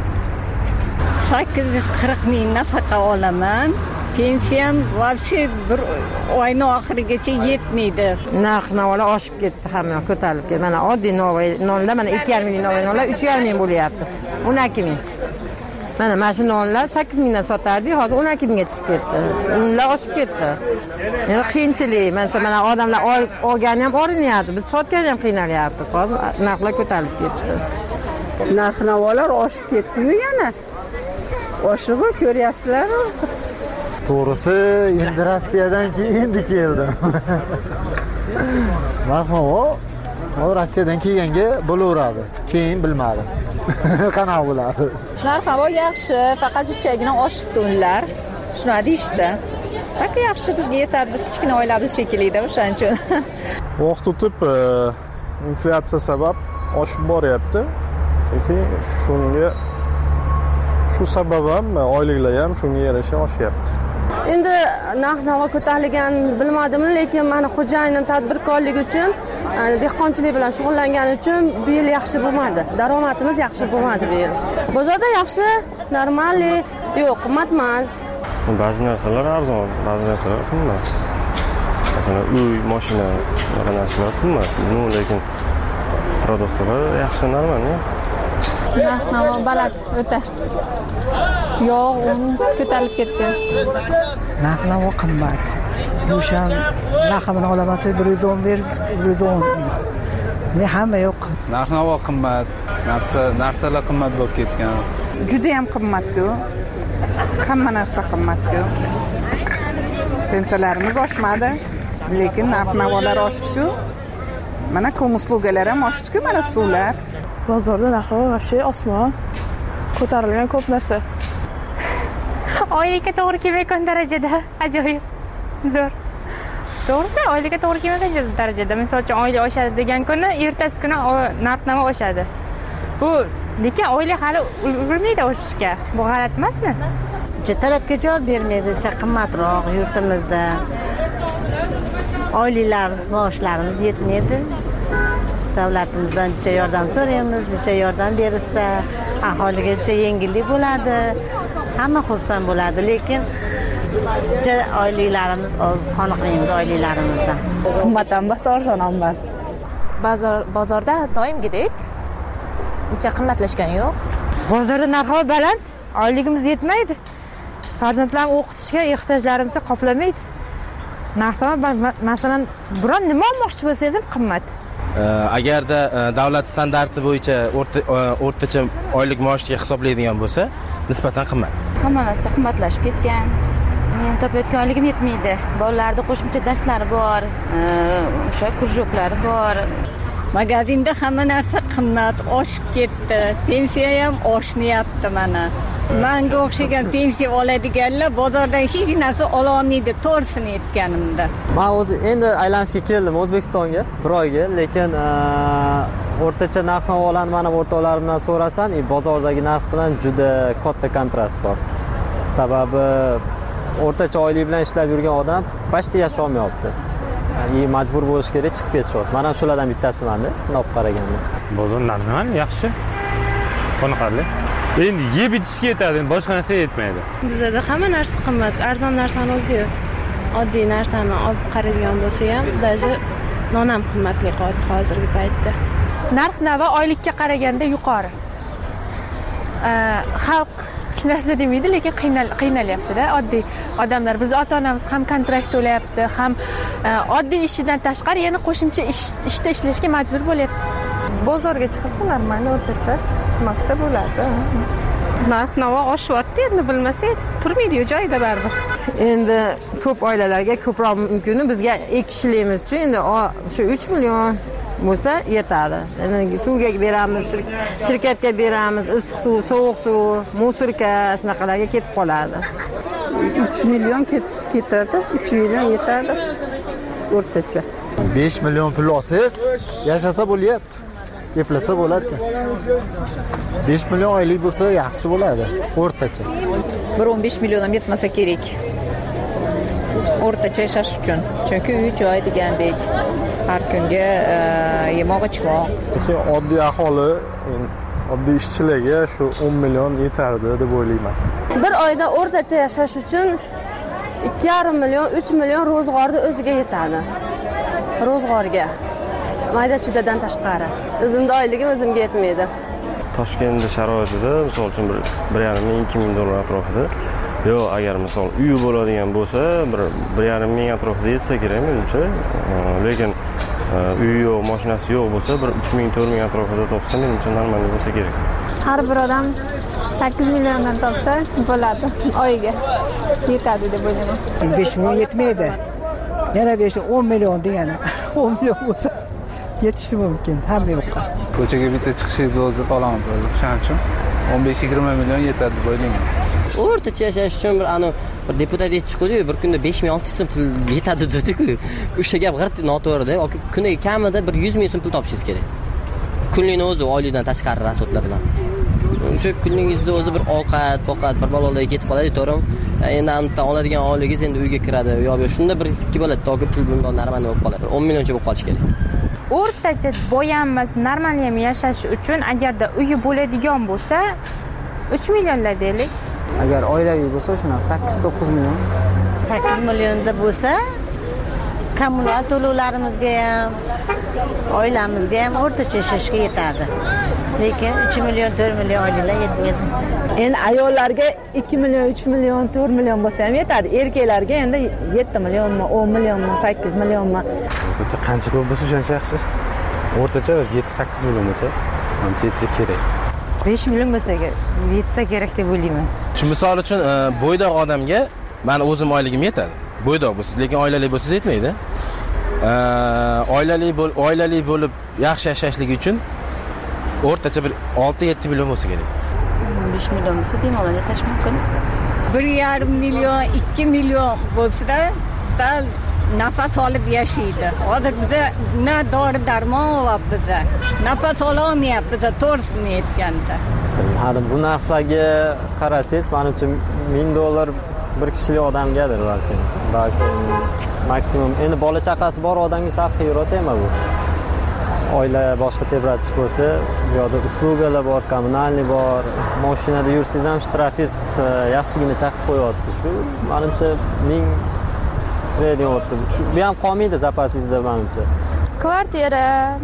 840 ming nafaqa olaman. Pensiyam вообще bir oyning oxirigacha yetmaydi. Narx-navolar oshib ketdi, hamma ko'tarilib ketdi. Mana oddiy nonlar mana 2,5 million nonlar 3,5 ming bo'lyapti. 12 ming. Mana shu nonlar 8 mingdan sotardik, hozir 12 mingga chiqib ketdi. Unlar oshib ketdi. Endi qiyinchilik. Mana odamlar olgani ham orinyapti, biz sotgani ham qiynalyapmiz. Hozir narxlar ko'tarilib ketdi. Narx-navolar oshib ketdi-yu yana. Oshib ko'ryapsizlar. To'g'risi, endi Rossiyadan keyin keldim. Marhamat. O Rossiyadan kelganga bo'laveradi. Keyin bilmadim. Qanaqa bo'ladi? Narx-navo yaxshi, faqat jichagina oshibdi unlar. Shuni deyishdi. Faqat yaxshi bizga yetadi, biz kichkina oilamiz shekilli-da o'shaning uchun. Vaqt o'tib inflyatsiya sabab oshib boryapti. Chunki shu sabab ham oyliklar ham shunga yarasha oshyapti. Endi narx-navo ko'tarilgan bilmadimmi, lekin meni xo'jayinim tadbirkorlik uchun, dehqonchilik bilan shug'ullangani uchun bu yil yaxshi bo'lmadi. Daromadimiz yaxshi bo'lmadi bu yil. Bozorda yaxshi, normalniy, yo'q, qimmat emas. Ba'zi narsalar arzon, ba'zi narsalar qimmat. Masalan, uy, mashina, bunaqa narsalar qimmat. Lekin produktlar yaxshi, normal. Narx-navo baland o'ta. Yo'q, un ko'tarilib ketgan. Narx-navo qimmat. Go'sham narxini olaman, 110 110. Ne hamma yo'q. Narx-navo qimmat, narsalar qimmat bo'lib ketgan. Juda ham qimmat-ku. Hamma narsa qimmat-ku. Pensiyalarimiz oshmadi, lekin narx-navolar oshdi-ku. Mana ko'muslugalar ham oshdi-ku, mana suvlar. Bozorda narxi вообще osmon. Ko'tarilgan ko'p narsa. Oylikka to'g'ri kelmayotgan darajada ajoyib zo'r. To'g'risi, oylikka to'g'ri kelmayotgan darajada. Misol uchun oylik oshadi degan kuni, ertasi kuni narx-navo oshadi. Bu lekin oylik hali ulgurmaydi oshishga. Bu g'alati emasmi? Tarafga javob bermaydi, qimmatroq yurtimizda. Oyliklar, maoshlarimiz yetmaydi. Davlatimizdan jicha yordam so'raymiz, jicha yordam bersa, aholiga jicha yengillik bo'ladi. Hamma xursand bo'ladi, lekin oyliklarimiz qoniqmaymiz oyliklarimizdan. Qimmat ham emas, arzon ham emas. bozorda doimgidek uncha qimmatlashgani yo'q. Bozorda narxlar baland, oyligimiz yetmaydi. Farzandlarni o'qitishga ehtiyojlarimizni qoplamaydi. Narxlar masalan, biron nima olmoqchi bo'lsangiz ham qimmat. Agarda davlat standarti bo'yicha o'rtacha oylik maoshga hisoblaydigan bo'lsa, nisbatan qimmat. Hamma narsa qimmatlashib ketgan. Men topayotgan oyligim yetmaydi. Bolalarda qo'shimcha darslari bor, o'sha kurjoklari bor. Magazinda hamma narsa qimmat, oshib ketdi. Pensiya ham oshmayapti mana. Menga o'xshagan pensiya oladiganlar bozordan hech narsa ola olmaydi, to'g'risini aytganimda. Men o'zi endi aylanishga keldim O'zbekistonga bir oyga, lekin o'rtacha narx-navolarni mana o'rtoqlarimdan so'rasam, bozordagi narx bilan juda katta kontrast bor. Sababi o'rtacha oylik bilan ishlab yurgan odam pashti yashay olmayapti. Ya'ni majbur bo'lish kerak, chiqib ketishyapti. Men ham shulardan bittasiman-da, olib qaraganda. Bozor narxi yaxshi. Qoniqarli. Endi yeb ichishga yetadi, boshqa narsa yetmaydi. Bizda hamma narsa qimmat, arzon narsani o'zi yo'q. Oddiy narsani olib qaraydigan bo'lsa ham, даже non ham qimmatli qoldi hozirgi paytda. Narx-navo oylikka qaraganda yuqori. Xalq hech narsa demaydi, lekin qiynalyapti-da. Oddiy odamlar, biz ota-onamiz ham kontrakt to'layapti, ham oddiy ishidan tashqari yana qo'shimcha ishda ishlashga majbur bo'lyapti. Bozorga chiqsa normal o'rtacha maqsa bo'ladi. Narx-navo oshyapti, endi bilmasak turmaydi-yu joyida baribir. Endi ko'p oilalarga ko'proq mumkin, bizga 2 kishiligimiz uchun endi shu 3 million bo'lsa yetadi. Endi suvga beramiz, shirkatga beramiz, issiq suv, sovuq suv, musorka shunaqalarga ketib qoladi. 3 million ketadi, 3 million yetadi o'rtacha. 5 million pul olsangiz, yashasa bo'lyapti. Eplasa bo'lar ekan. 5 million oylik bo'lsa yaxshi bo'ladi, o'rtacha. 1-15 million ham yetmasa kerak. O'rtacha yashash uchun. Chunki uy joy degandek har kunga yemoq-ichmoq. Oddiy aholi, oddiy ishchilarga shu 10 million yetardi deb o'ylayman. Bir oyda o'rtacha yashash uchun 2,5 million, 3 million ro'zg'orni o'ziga yetadi. Ro'zg'orga. Mayda-chudadan tashqari. O'zimda oyligim o'zimga yetmaydi. Toshkent sharoitida, misol uchun 1,5-2 ming dollar atrofida. Yo'q, agar misol uyi bo'ladigan bo'lsa, 1,5 ming atrofida yetsa kerak menimcha. Lekin uyi yo'q, mashinasi yo'q bo'lsa, 3 ming, 4 ming atrofida topsa menimcha normal bo'lsa kerak. Har bir odam 8 milliondan topsa bo'ladi, oyiga yetadi deb o'ylayman. 5 million yetmaydi. Yana 10 million degani. 10 million bo'lsa yetishi mumkin hamma yoqqa. Ko'chaga bitta chiqishingiz o'zi qoladi. Shuning uchun 15-20 million yetadi deb o'ylayman. O'rtacha yashash uchun bir deputat chiqdi-yu, bir kunda 5,600 so'm pul yetadi dedi-ku. O'sha gap g'irt noto'g'ri-da. Kuniga kamida bir 100 ming so'm pul topishingiz kerak. Kunlikni o'zi oylikdan tashqari rasodlar bilan. O'sha kuningizda o'zi bir ovqat, bir balolarga ketib qoladi, to'g'rimi? Endi aniqdan oladigan oyligingiz endi uyga kiradi. Yo'q, shunda bir riski bo'ladi, to'g'ri pul bundan narmani bo'lib qoladi. 10 millioncha bo'lib qolish kerak. O'rtacha boyanmas, normal ham yashash uchun agarda uyi bo'ladigan bo'lsa 3 millionlar deylik. Agar oilaviy bo'lsa, shuna 8-9 million. 8 millionda bo'lsa, kommunal to'lovlarimizga ham, oilamizga ham o'rtacha yashashga yetadi. Lekin 3 million, 4 million oyliklar yetmaydi. Endi ayollarga 2 million, 3 million, 4 million bo'lsa ham yetadi. Erkaklarga endi 7 millionmi, 10 millionmi, 8 millionmi. O'rtacha qancha ko'p bo'lsa shuncha yaxshi. O'rtacha 7-8 million bo'lsa, ancha yetsa kerak. 5 million bo'lsa yetsa kerak deb o'ylayman. Shu misol uchun bo'ydoq odamga meni o'zim oyligim yetadi. Bo'ydoq bo'lsa, lekin oilali bo'lsa yetmaydi. Oilali bo'lib yaxshi yashashligi uchun o'rtacha bir 6-7 million bo'lsa kerak. 5 million bo'lsa bemalol yashash mumkin. 1,5 million, 2 million bo'lsa, sal nafas olib yashaydi. Hozir bizda na dori-darmon va bizda nafas olmayapmiz, to'g'risini aytganda. Hali bu narxlarga qarasangiz, menimcha 1000 dollar bir kishilik odamgadir balki. Maksimum endi bola chaqasi bor odamga sal qiyroq emas bu. Oila boshqa tebratish bo'lsa, bu yerda uslugalar bor, kommunalniy bor. Mashinada yursangiz ham shtrafis yaxshigina chaqib qo'yapti. Shu menimcha 1000 sredniy o'rta. Bu ham qolmaydi zapasingizda menimcha. Kvartira,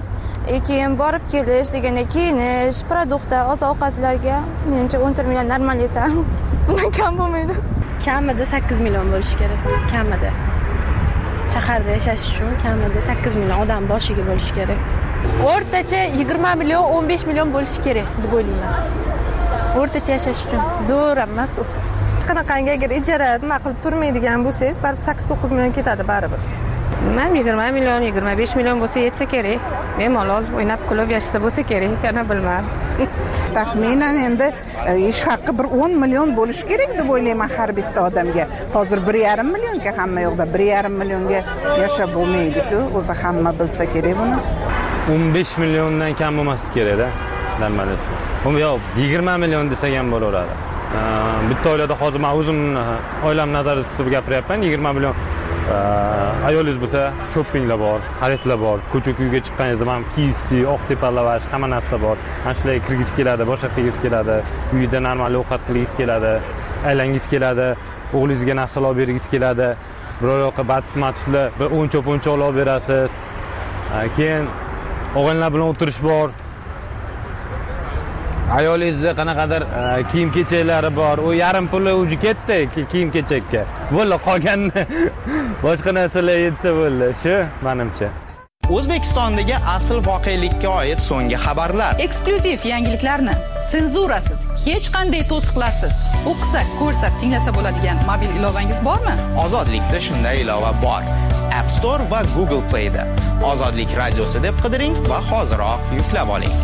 keyin borib kelish deganda kiyinish, produktlar, oziq-ovqatlarga menimcha 14 million normal yetadi. Bundan kam bo'lmaydi. Kamida 8 million bo'lishi kerak. Kamida. Shaharda yashash uchun kamida 8 million odam boshiga bo'lishi kerak. O'rtacha 20 million, 15 million bo'lishi kerak deb o'ylayman. O'rtacha yashash uchun zo'r emas u. Qanaqangi agar ijara nima qilib turmaydigan bo'lsangiz, baribir 8-9 million ketadi baribir. Men 20 million, 25 million bo'lsa yetsa kerak. Bemalol o'ynab kulib yashasa bo'lsa kerak, kana bilmadim. Taxminan endi ish haqi bir 10 million bo'lishi kerak deb o'ylayman har bitta odamga. Hozir 1,5 millionga hamma yo'qda 1,5 millionga yashab bo'lmaydi-ku, o'zi hamma bilsa kerak buni. 15 milliondan kam bo'lmaslik kerak-da. Normalda. Yo'q, 20 million desak ham bo'laveradi. Bitta oilada hozir men o'zim oilam nazarda tutib gapiryapman, 20 million ayolingiz bo'lsa, shoppinglar bor, xaridlar bor, ko'cha-ko'yga chiqqaningizda ham KFC, Oqtepa lavash, hamma narsa bor. Mana shularga kirgiz keladi, boshqa qilgiz keladi, uyda normal ovqat qilgiz keladi, aylangiz keladi, o'g'lingizga narsalar olib bergiz keladi. Biror yoqqa batit-matitlar, bir o'nchoq olib berasiz. Keyin o'g'illar bilan o'tirish bor. Ayolingizda qanaqadir kiyim-kechaklari bor. U yarim puli uji ketdi kiyim-kechakka. Bo'ldi, qolganini boshqa narsalar yetsa bo'ldi. Shu menimcha. O'zbekistondagi asl voqelikka oid so'nggi xabarlar. Eksklyuziv yangiliklarni senzurasiz, hech qanday to'siqlarsiz o'qisak, ko'rsak, tinglasa bo'ladigan mobil ilovangiz bormi? Ozodlikda shunday ilova bor. App Store va Google Play da. Ozodlik radiosi deb qidiring va hoziroq yuklab oling.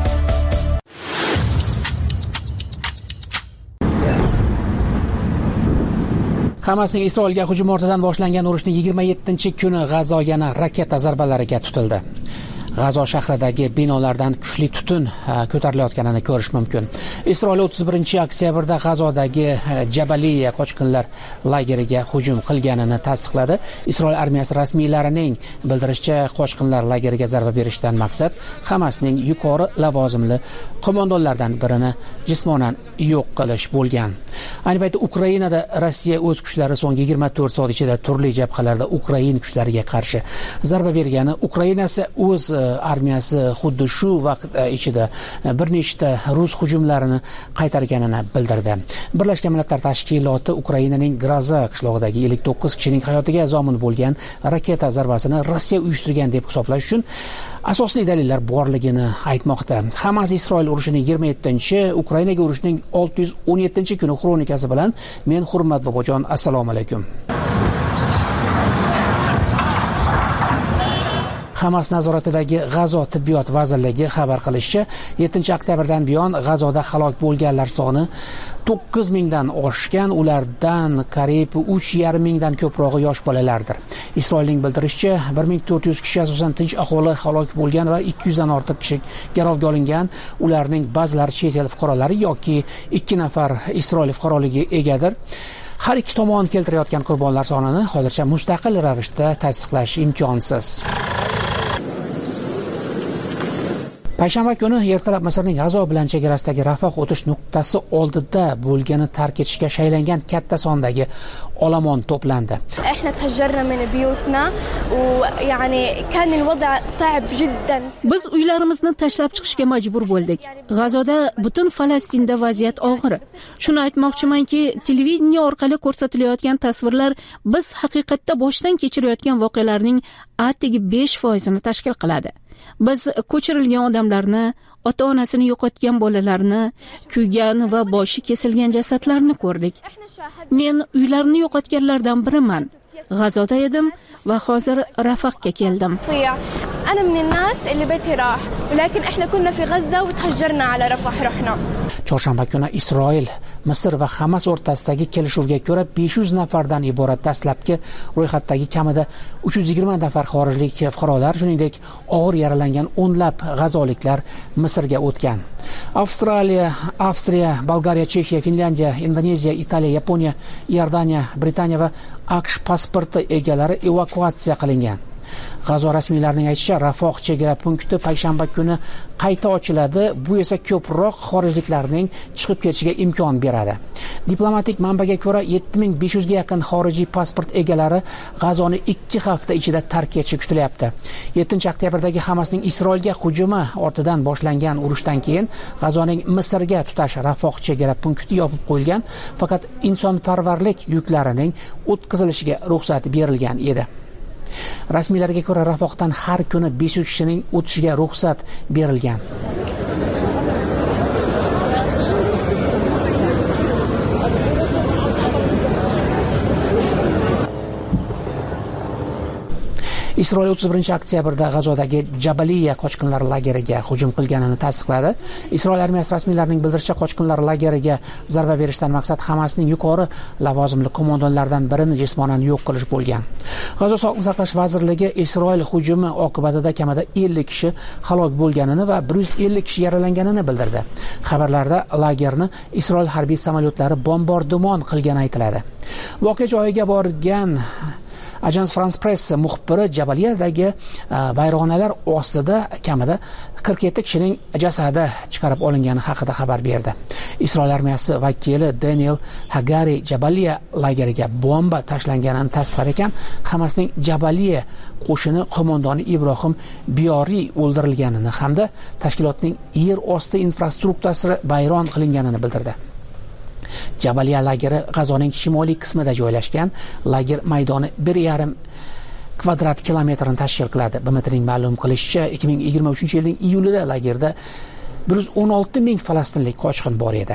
Hamasning Isroilga hujum ortidan boshlangan urushning 27-kuni G'azo yana raketa zarbalariga tutildi. G'azo shahridagi binolardan kuchli tutun ko'tarilayotganini ko'rish mumkin. Isroil 31-oktyabrda G'azodagi Jabaliya qochqinlar lageriga hujum qilganini tasdiqladi. Isroil armiyasi rasmiylarining bildirishicha, qochqinlar lageriga zarba berishdan maqsad Hamasning yuqori lavozimli qo'mondonlaridan birini jismonan yo'q qilish bo'lgan. Ayni paytda Ukrainada Rossiya o'z kuchlari so'nggi 24 soat ichida turli jabhalarda Ukraina kuchlariga qarshi zarba bergani, Ukrainasi o'z armiyasi xuddi shu vaqt ichida bir nechta rus hujumlarini qaytarganini bildirdi. Birlashgan Millatlar Tashkiloti Ukrainaning Graza qishlog'idagi 59 kishining hayotiga zomin bo'lgan raketa zarbasini Rossiya uyushtirgan deb hisoblash uchun asosli dalillar borligini aytmoqda. Hamas Isroil urushining 27-chi, Ukrainaga urushning 617-kuni xronikasi bilan men Hurmat Bobojon, assalomu alaykum. Hamas nazoratidagi G'azo tibbiyot vazirligi xabar qilishicha, 7-oktyabrdan buyon G'azoda halok bo'lganlar soni 9000 dan oshgan, ulardan qariyb 3,5 mingdan ko'prog'i yosh bolalardir. Isroilning bildirishicha, 1400 kishi asosan tinch aholi halok bo'lgan va 200 dan ortiq kishi garovga olingan. Ularning ba'zilari chet el fuqarolari yoki 2 nafar Isroil fuqaroligiga egadir. Har ikki tomon keltirayotgan qurbonlar sonini hozircha mustaqil ravishda tasdiqlash imkonsiz. Payshanba kuni ertalab Misrning G'azo bilan chegarasidagi Rafoh o'tish nuqtasi oldida bo'lgani tark etishga shaylangan katta sondagi olomon to'plandi. Biz uylarimizni tashlab chiqishga majbur bo'ldik. G'azoda butun Falastinda vaziyat og'ir. Shuni aytmoqchimanki, televideniya orqali ko'rsatilayotgan tasvirlar biz haqiqatda boshdan kechirayotgan voqealarning atigi 5% ni tashkil qiladi. Biz ko'chirilgan odamlarni, ota-onasini yo'qotgan bolalarni, kuygan va boshi kesilgan jasadlarni ko'rdik. Men uylarini yo'qotganlardan biriman. G'azoda edim va hozir Rafahga keldim. أنا من الناس اللي بيتي راح ولكن إحنا كنا في غزة وتهجرنا على رفح رحنا. Chorshanba kuni Isroil, Misr va Hamas o'rtasidagi kelishuvga ko'ra 500 nafardan iborat dastlabki ro'yxatdagi kamida 320 nafar xorijlik fuqarolar, shuningdek og'ir yaralangan o'nlab g'azoliklar Misrga o'tgan. Avstriya, Bolgariya, Chexiya, Finlandiya, Indoneziya, Italiya, Yaponiya, Iordaniya, Britaniya va AQSh pasporti egalari evakuatsiya qilingan. G'azo rasmiylarining aytishicha, Rafoh chegara punkti payshanba kuni qayta ochiladi. Bu esa ko'proq xorijliklarning chiqib ketishiga imkon beradi. Diplomatik manbaga ko'ra 7500 ga yaqin xorijiy pasport egalari G'azoni 2 hafta ichida tark etishi kutilyapti. 7-oktyabrdagi Hamasning Isroilga hujumi ortidan boshlangan urushdan keyin G'azoning Misrga tutash Rafoh chegara punkti yopib qo'yilgan, faqat insonparvarlik yuklarining o'tkazilishiga ruxsat berilgan edi. Rasmiylarga ko'ra Rafohdan har kuni 500 kishining o'tishiga ruxsat berilgan. Isroil 31-oktyabrda G'azodagi Jabaliya qochqinlar lageriga hujum qilganini tasdiqladi. Isroil armiyasi rasmiylarining bildirishicha, qochqinlar lageriga zarba berishdan maqsad Hamasning yuqori lavozimli qo'mondonlaridan birini jismonan yo'q qilish bo'lgan. G'azo sog'liqni saqlash vazirligi Isroil hujumi oqibatida kamida 50 kishi halok bo'lganini va 150 kishi yaralanganini bildirdi. Xabarlarda lagerni Isroil harbiy samolyotlari bombardimon qilgani aytiladi. Voqea joyiga borgan Ajans France Press muxbiri Jabaliyadagi vayronalar ostida kamida 47 kishining jasadi chiqarib olingani haqida xabar berdi. Isroil armiyasi vakili Daniel Hagari Jabaliya lageriga bomba tashlanganini tasdiqlar ekan, Hamasning Jabaliya qo'shini qo'mondoni Ibrohim Biyori o'ldirilganini hamda tashkilotning yer osti infrastrukturasi vayron qilinganini bildirdi. Jabaliya lageri G'azoning shimoliy qismida joylashgan. Lager maydoni 1,5 kvadrat kilometrni tashkil qiladi. BMTning ma'lum qilishicha, 2023-yilning iyulida lagerda 116 ming falastinlik qochqin bor edi.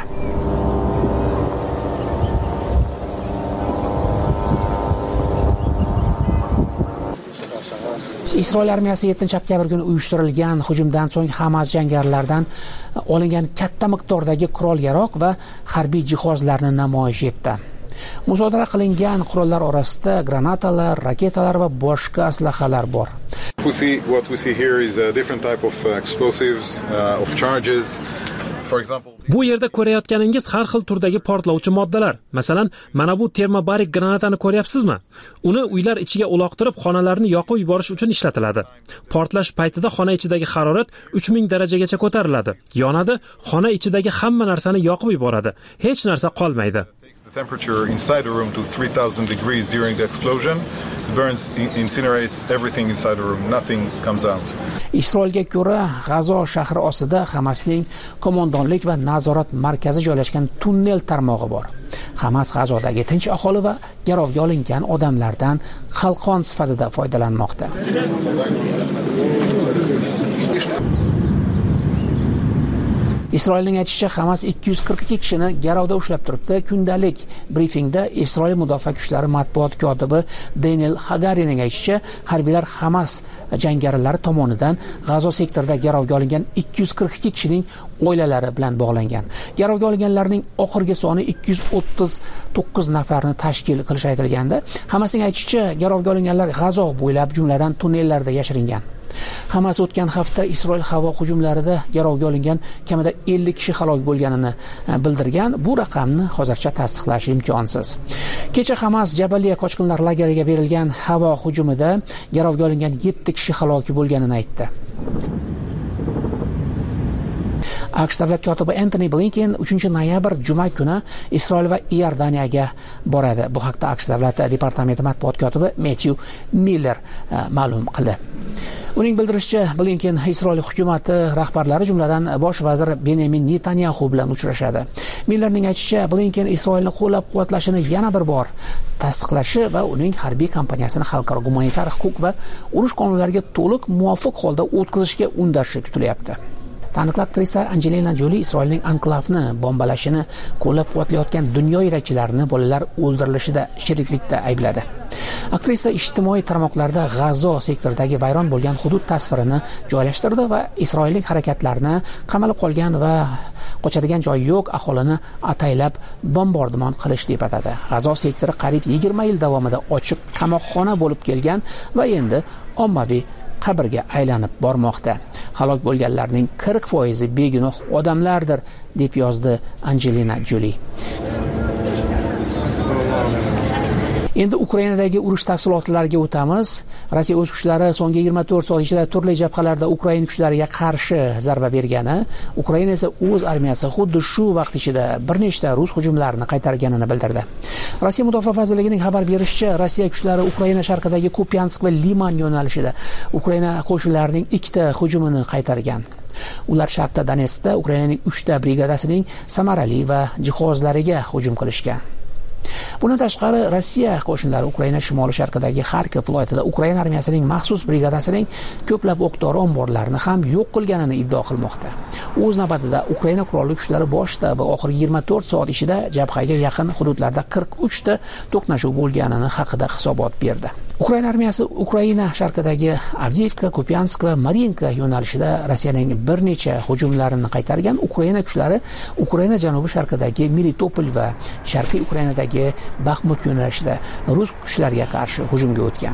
Isroil armiyasi 7-oktyabr kuni uyushtirilgan hujumdan so'ng Hamas jangarilardan olingan katta miqdordagi qurol-yarog' va harbiy jihozlarni namoyish etdi. Musodara qilingan qurollar orasida granatalar, raketalar va boshqa aslahalar bor. What we see here is a different type of explosives, of charges. Bu yerda ko'rayotganingiz har xil turdagi portlovchi moddalar. Masalan, mana bu termobarik granatani ko'ryapsizmi? Uni uylar ichiga uloqtirib, xonalarni yoqib yuborish uchun ishlatiladi. Portlash paytida xona ichidagi harorat 3000 darajagacha ko'tariladi. Yonadi, xona ichidagi hamma narsani yoqib yuboradi. Hech narsa qolmaydi. The temperature inside the room to 3000 degrees during the explosion. Burns, incinerates everything inside the room. Nothing comes out. Isroilga ko'ra, G'azo shahri ostida Hamasning qo'mondonlik va nazorat markazi joylashgan tunnel tarmog'i bor. Hamas G'azodagi tinch aholi va garovga olingan odamlardan qalqon sifatida foydalanmoqda. Isroilning aytishicha, Hamas 242 kishini garovda ushlab turibdi. Kundalik brifingda Isroil mudofaa kuchlari matbuot kotibi Daniel Hagarining aytishicha, harbiylar Hamas jangarilari tomonidan G'azo sektorida garovga olingan 242 kishining oilalari bilan bog'langan. Garovga olinganlarning oxirgi soni 239 nafarni tashkil qilishi aytilganda, Hamasning aytishicha, garovga olinganlar G'azo bo'ylab, jumladan tunnellarda yashiringan. Hamas o'tgan hafta Isroil havo hujumlarida garovga olingan kamida 50 kishi halok bo'lganini bildirgan. Bu raqamni hozircha tasdiqlash imkonsiz. Kecha Hamas Jabaliya qochqinlar lageriga berilgan havo hujumida garovga olingan 7 kishi halok bo'lganini aytdi. AQSh davlat kotibi Antony Blinken 3-noyabr juma kuni Isroil va Iordaniyaga boradi. Bu haqda AQSh davlat departamenti matbuot kotibi Matthew Miller ma'lum qildi. Uning bildirishicha, Blinken Isroil hukumati rahbarlari, jumladan bosh vazir Benyamin Netanyahu bilan uchrashadi. Millerning aytishicha, Blinken Isroilni qo'llab-quvvatlashini yana bir bor tasdiqlashi va uning harbiy kampaniyasini xalqaro gumanitar huquq va urush qonunlariga to'liq muvofiq holda o'tkazishga undashi kutilyapti. Taniqli aktrisa Angelina Jolie Isroilning anklavni bombalashini qo'llab-quvvatlayotgan dunyo yetakchilarini bolalar o'ldirilishida sheriklikda aybladi. Aktrisa ijtimoiy tarmoqlarda G'azo sektoridagi vayron bo'lgan hudud tasvirini joylashtirdi va Isroillik harakatlarni qamalib qolgan va qochadigan joyi yo'q aholini ataylab bombardimon qilish deb atadi. G'azo sektori qariyb 20 yil davomida ochiq qamoqxona bo'lib kelgan va endi ommaviy qabrga aylanib bormoqda. Halok bo'lganlarning 40% begunoh odamlardir, deb yozdi Angelina Jolie. Endi Ukrainadagi urush tafsilotlariga o'tamiz. Rossiya o'z kuchlari so'nggi 24 soat ichida turli jabhalarda Ukraina kuchlariga qarshi zarba bergani, Ukraina esa o'z armiyasi xuddi shu vaqt ichida bir nechta rus hujumlarini qaytarganini bildirdi. Rossiya mudofaa vazirligining xabar berishicha, Rossiya kuchlari Ukraina sharqidagi Kupiansk va Liman yo'nalishida Ukraina qo'shinlarining ikkita hujumini qaytargan. Ular sharqda Donetskda Ukrainaning 3 ta brigadasining samarali va jihozlariga hujum qilishgan. Bundan tashqari, Rossiya qo'shinlari Ukraina shimoli sharqidagi Xarkov viloyatida Ukraina armiyasining maxsus brigadasining ko'plab o'q-dori omborlarini ham yo'q qilganini iddao qilmoqda. O'z navbatida Ukraina qurolli kuchlari bosh shtabi oxirgi 24 soat ichida jabhaga yaqin hududlarda 43 ta to'qnashuv bo'lganini haqida hisobot berdi. Ukraina armiyasi Ukraina sharqidagi Avdiivka, Kupiansk va Marinka yo'nalishida Rossiyaning bir necha hujumlarini qaytargan. Ukraina kuchlari Ukraina janubi sharqidagi Melitopol va sharqiy Ukrainadagi Baxmut yo'nalishida rus kuchlariga qarshi hujumga o'tgan.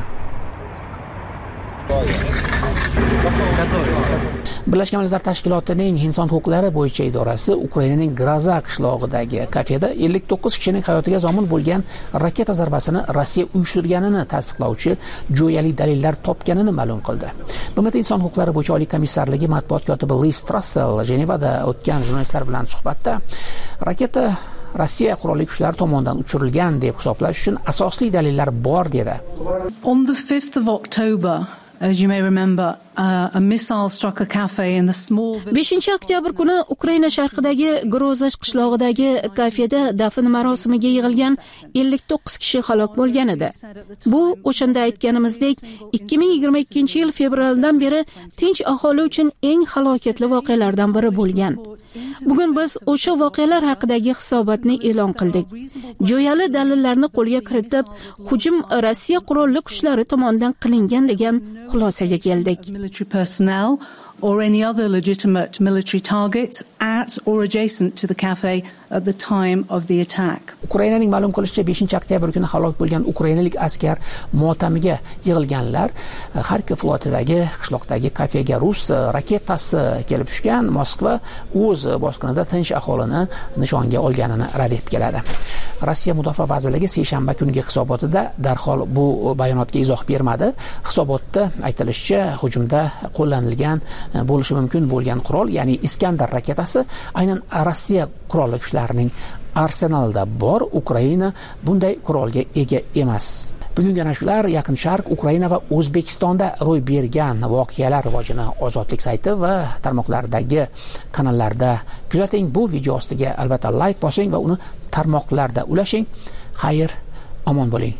Birlashgan Millatlar Tashkilotining inson huquqlari bo'yicha idorasi Ukrainaning Groza qishlog'idagi kafeda 59 kishining hayotiga zomin bo'lgan raketa zarbasini Rossiya uyushtirganini tasdiqlovchi jo'yali dalillar topganini ma'lum qildi. BMT inson huquqlari bo'yicha oliy komissarligi matbuot kotibi Liz Trussell Jenevada o'tgan jurnalistlar bilan suhbatda raketa Rossiya qurolli kuchlari tomonidan uchirilgan deb hisoblash uchun asosli dalillar bor dedi. On the 5th of October, as you may remember, a missile struck a cafe in the small 5-oktyabr kuni Ukraina sharqidagi Grozash qishlog'idagi kafeda dafn marosimiga yig'ilgan 59 kishi halok bo'lgan edi. Bu o'shanda aytganimizdek 2022-yil fevraldan beri tinch aholi uchun eng halokatli voqealardan biri bo'lgan. Bugun biz o'sha voqealar haqidagi hisobotni e'lon qildik. Jo'yali dalillarni qo'lga kiritib, hujum Rossiya qurolli kuchlari tomonidan qilingan degan xulosaga keldik. Military personnel or any other legitimate military targets at or adjacent to the cafe at the time of the attack. Ukrainaning ma'lum qilishicha 5-oktyabr kuni halok bo'lgan ukrainalik askar motamiga yig'ilganlar Xarkov viloyatidagi qishloqdagi kafega rus raketasi kelib tushgan. Moskva o'z bosqinida tinch aholini nishonga olganini rad etib keladi. Rossiya mudofaa vazirligi seshanba kungi hisobotida darhol bu bayonotga izoh bermadi. Hisobotda aytilishicha, hujumda qo'llanilgan bo'lishi mumkin bo'lgan qurol, ya'ni Iskandar raketasi aynan Rossiya qurolli kuchlarining arsenalida bor. Ukraina bunday qurolga ega emas. Bugungi ana shular Yaqin Sharq, Ukraina va O'zbekistonda ro'y bergan voqealar rivojini Ozodlik sayti va tarmoqlardagi kanallarda kuzating. Bu video ostiga albatta like bosing va uni tarmoqlarda ulashing. Xayr, omon bo'ling.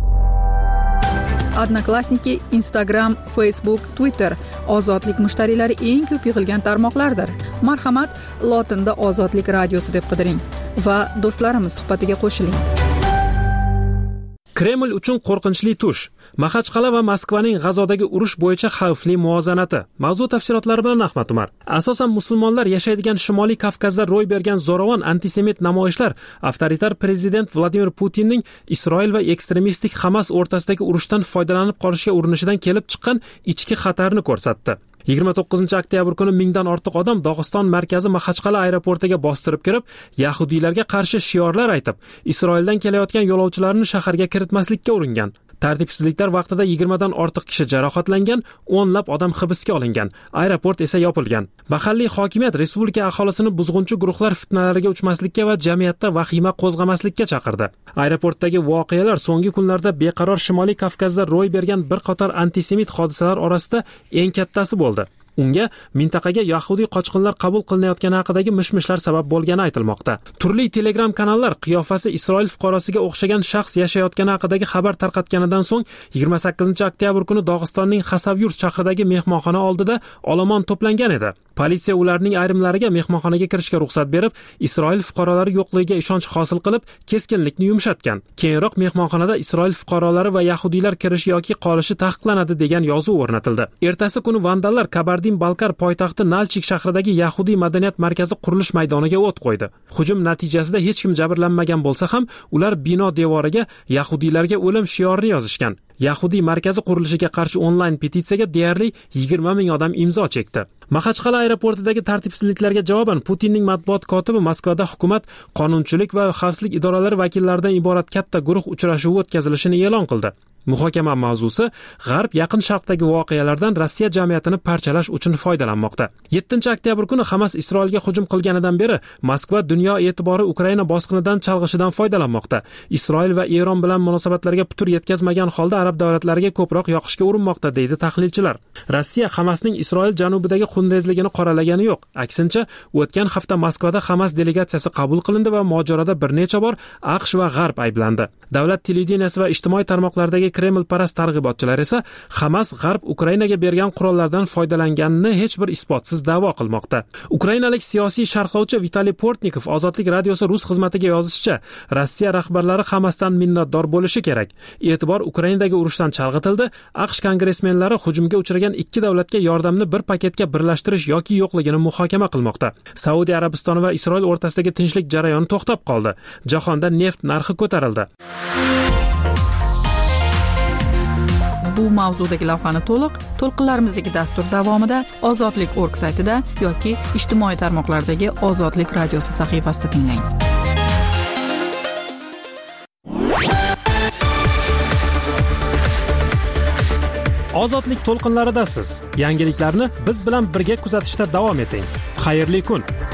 Odnoklassniki, Instagram, Facebook, Twitter ozodlik mushtariylari eng ko'p yig'ilgan tarmoqlardir. Marhamat, lotinda Ozodlik radiosi deb qidiring va do'stlarimiz suhbatiga qo'shiling. Kreml uchun qo'rqinchli tush. Maxachqal'a va Moskvaning G'azodagi urush bo'yicha xavfli muvozanati. Mavzu tafsilotlari bilan Ahmad Umar. Asosan musulmonlar yashaydigan Shimoliy Kavkazda ro'y bergan zo'ravon antisemit namoyishlar avtoritar prezident Vladimir Putinning Isroil va ekstremistik Hamas o'rtasidagi urushdan foydalanib qolishga urinishidan kelib chiqqan ichki xatarni ko'rsatdi. 29-oktyabr kuni mingdan ortiq odam Dog'iston markazi Maxachqal'a aeroportiga bostirib kirib, yahudiylarga qarshi shiorlar aytib, Isroildan kelayotgan yo'lovchilarni shaharga kiritmaslikka uringan. Tartibsizliklar vaqtida 20 dan ortiq kishi jarohatlangan, 10 lab odam hibsga olingan. Aeroport esa yopilgan. Mahalliy hokimiyat respublika aholisini buzg'unchi guruhlar fitnalariga uchmaslikka va jamiyatda vahima qo'zg'amaslikka chaqirdi. Aeroportdagi voqealar so'nggi kunlarda beqaror Shimoliy Kavkazda ro'y bergan bir qator antisemit hodisalar orasida eng kattasi bo'ldi. Unga mintaqaga yahudiy qochqinlar qabul qilinayotgani haqidagi mishmishlar sabab bo'lgani aytilmoqda. Turli Telegram kanallar qiyofasi Isroil fuqarosiga o'xshagan shaxs yashayotgani haqidagi xabar tarqatganidan so'ng 28-oktyabr kuni Dog'istonning Xasavyurt shahridagi mehmonxona oldida olomon to'plangan edi. Politsiya ularning ayrimlariga mehmonxonaga kirishga ruxsat berib, Isroil fuqarolari yo'qligiga ishonch hosil qilib, keskinlikni yumshatgan. Keyinroq mehmonxonada Isroil fuqarolari va yahudiylar kirishi yoki qolishi taqiqlanadi degan yozuv o'rnatildi. Ertasi kuni vandallar Kabardin-Balkar poytaxti Nalchik shahridagi yahudiy madaniyat markazi qurilish maydoniga o't qo'ydi. Hujum natijasida hech kim jabrlanmagan bo'lsa ham, ular bino devoriga yahudiylarga o'lim shiorini yozishgan. Yahudiy markazi qurilishiga qarshi onlayn petitsiyaga deyarli 20 ming odam imzo chekdi. Maxachqal'a aeroportidagi tartibsizliklarga javoban Putinning matbuot kotibi Moskvada hukumat, qonunchilik va xavfsizlik idoralari vakillaridan iborat katta guruh uchrashuvi o'tkazilishini e'lon qildi. Muhokama mavzusi G'arb Yaqin Sharqdagi voqealardan Rossiya jamiyatini parchalash uchun foydalanmoqda. 7-oktyabr kuni Hamas Isroilga hujum qilganidan beri Moskva dunyo e'tibori Ukraina bosqinidan chalg'ishidan foydalanmoqda. Isroil va Eron bilan munosabatlarga putur yetkazmagan holda arab davlatlariga ko'proq yoqishga urinmoqda, deydi tahlilchilar. Rossiya Hamasning Isroil janubidagi xunrezligini qoralagani yo'q. Aksincha, o'tgan hafta Moskvada Hamas delegatsiyasi qabul qilindi va mojaroda bir necha bor AQSh va G'arb ayblandi. Davlat televideniyasi va ijtimoiy tarmoqlardagi Kreml parast targ'ibotchilar esa Hamas G'arb Ukrainaga bergan qurollardan foydalanganini hech bir isbotsiz da'vo qilmoqda. Ukrainalik siyosiy sharhlovchi Vitaliy Portnikov Ozodlik radiosi rus xizmatiga yozishicha, Rossiya rahbarlari Hamasdan minnatdor bo'lishi kerak. E'tibor Ukrainadagi urushdan chalg'itildi. AQSh kongressmenlari hujumga uchragan ikki davlatga yordamni bir paketga birlashtirish yoki yo'qligini muhokama qilmoqda. Saudiya Arabistoni va Isroil o'rtasidagi tinchlik jarayoni to'xtab qoldi. Jahonda neft narxi ko'tarildi. Bu mavzudagi lavhani to'lqinlarimizdagi dastur davomida ozodlik.org saytida yoki ijtimoiy tarmoqlardagi Ozodlik radiosi sahifasida tinglang. Ozodlik to'lqinlaridasiz. Yangiliklarni biz bilan birga kuzatishda davom eting. Xayrli kun.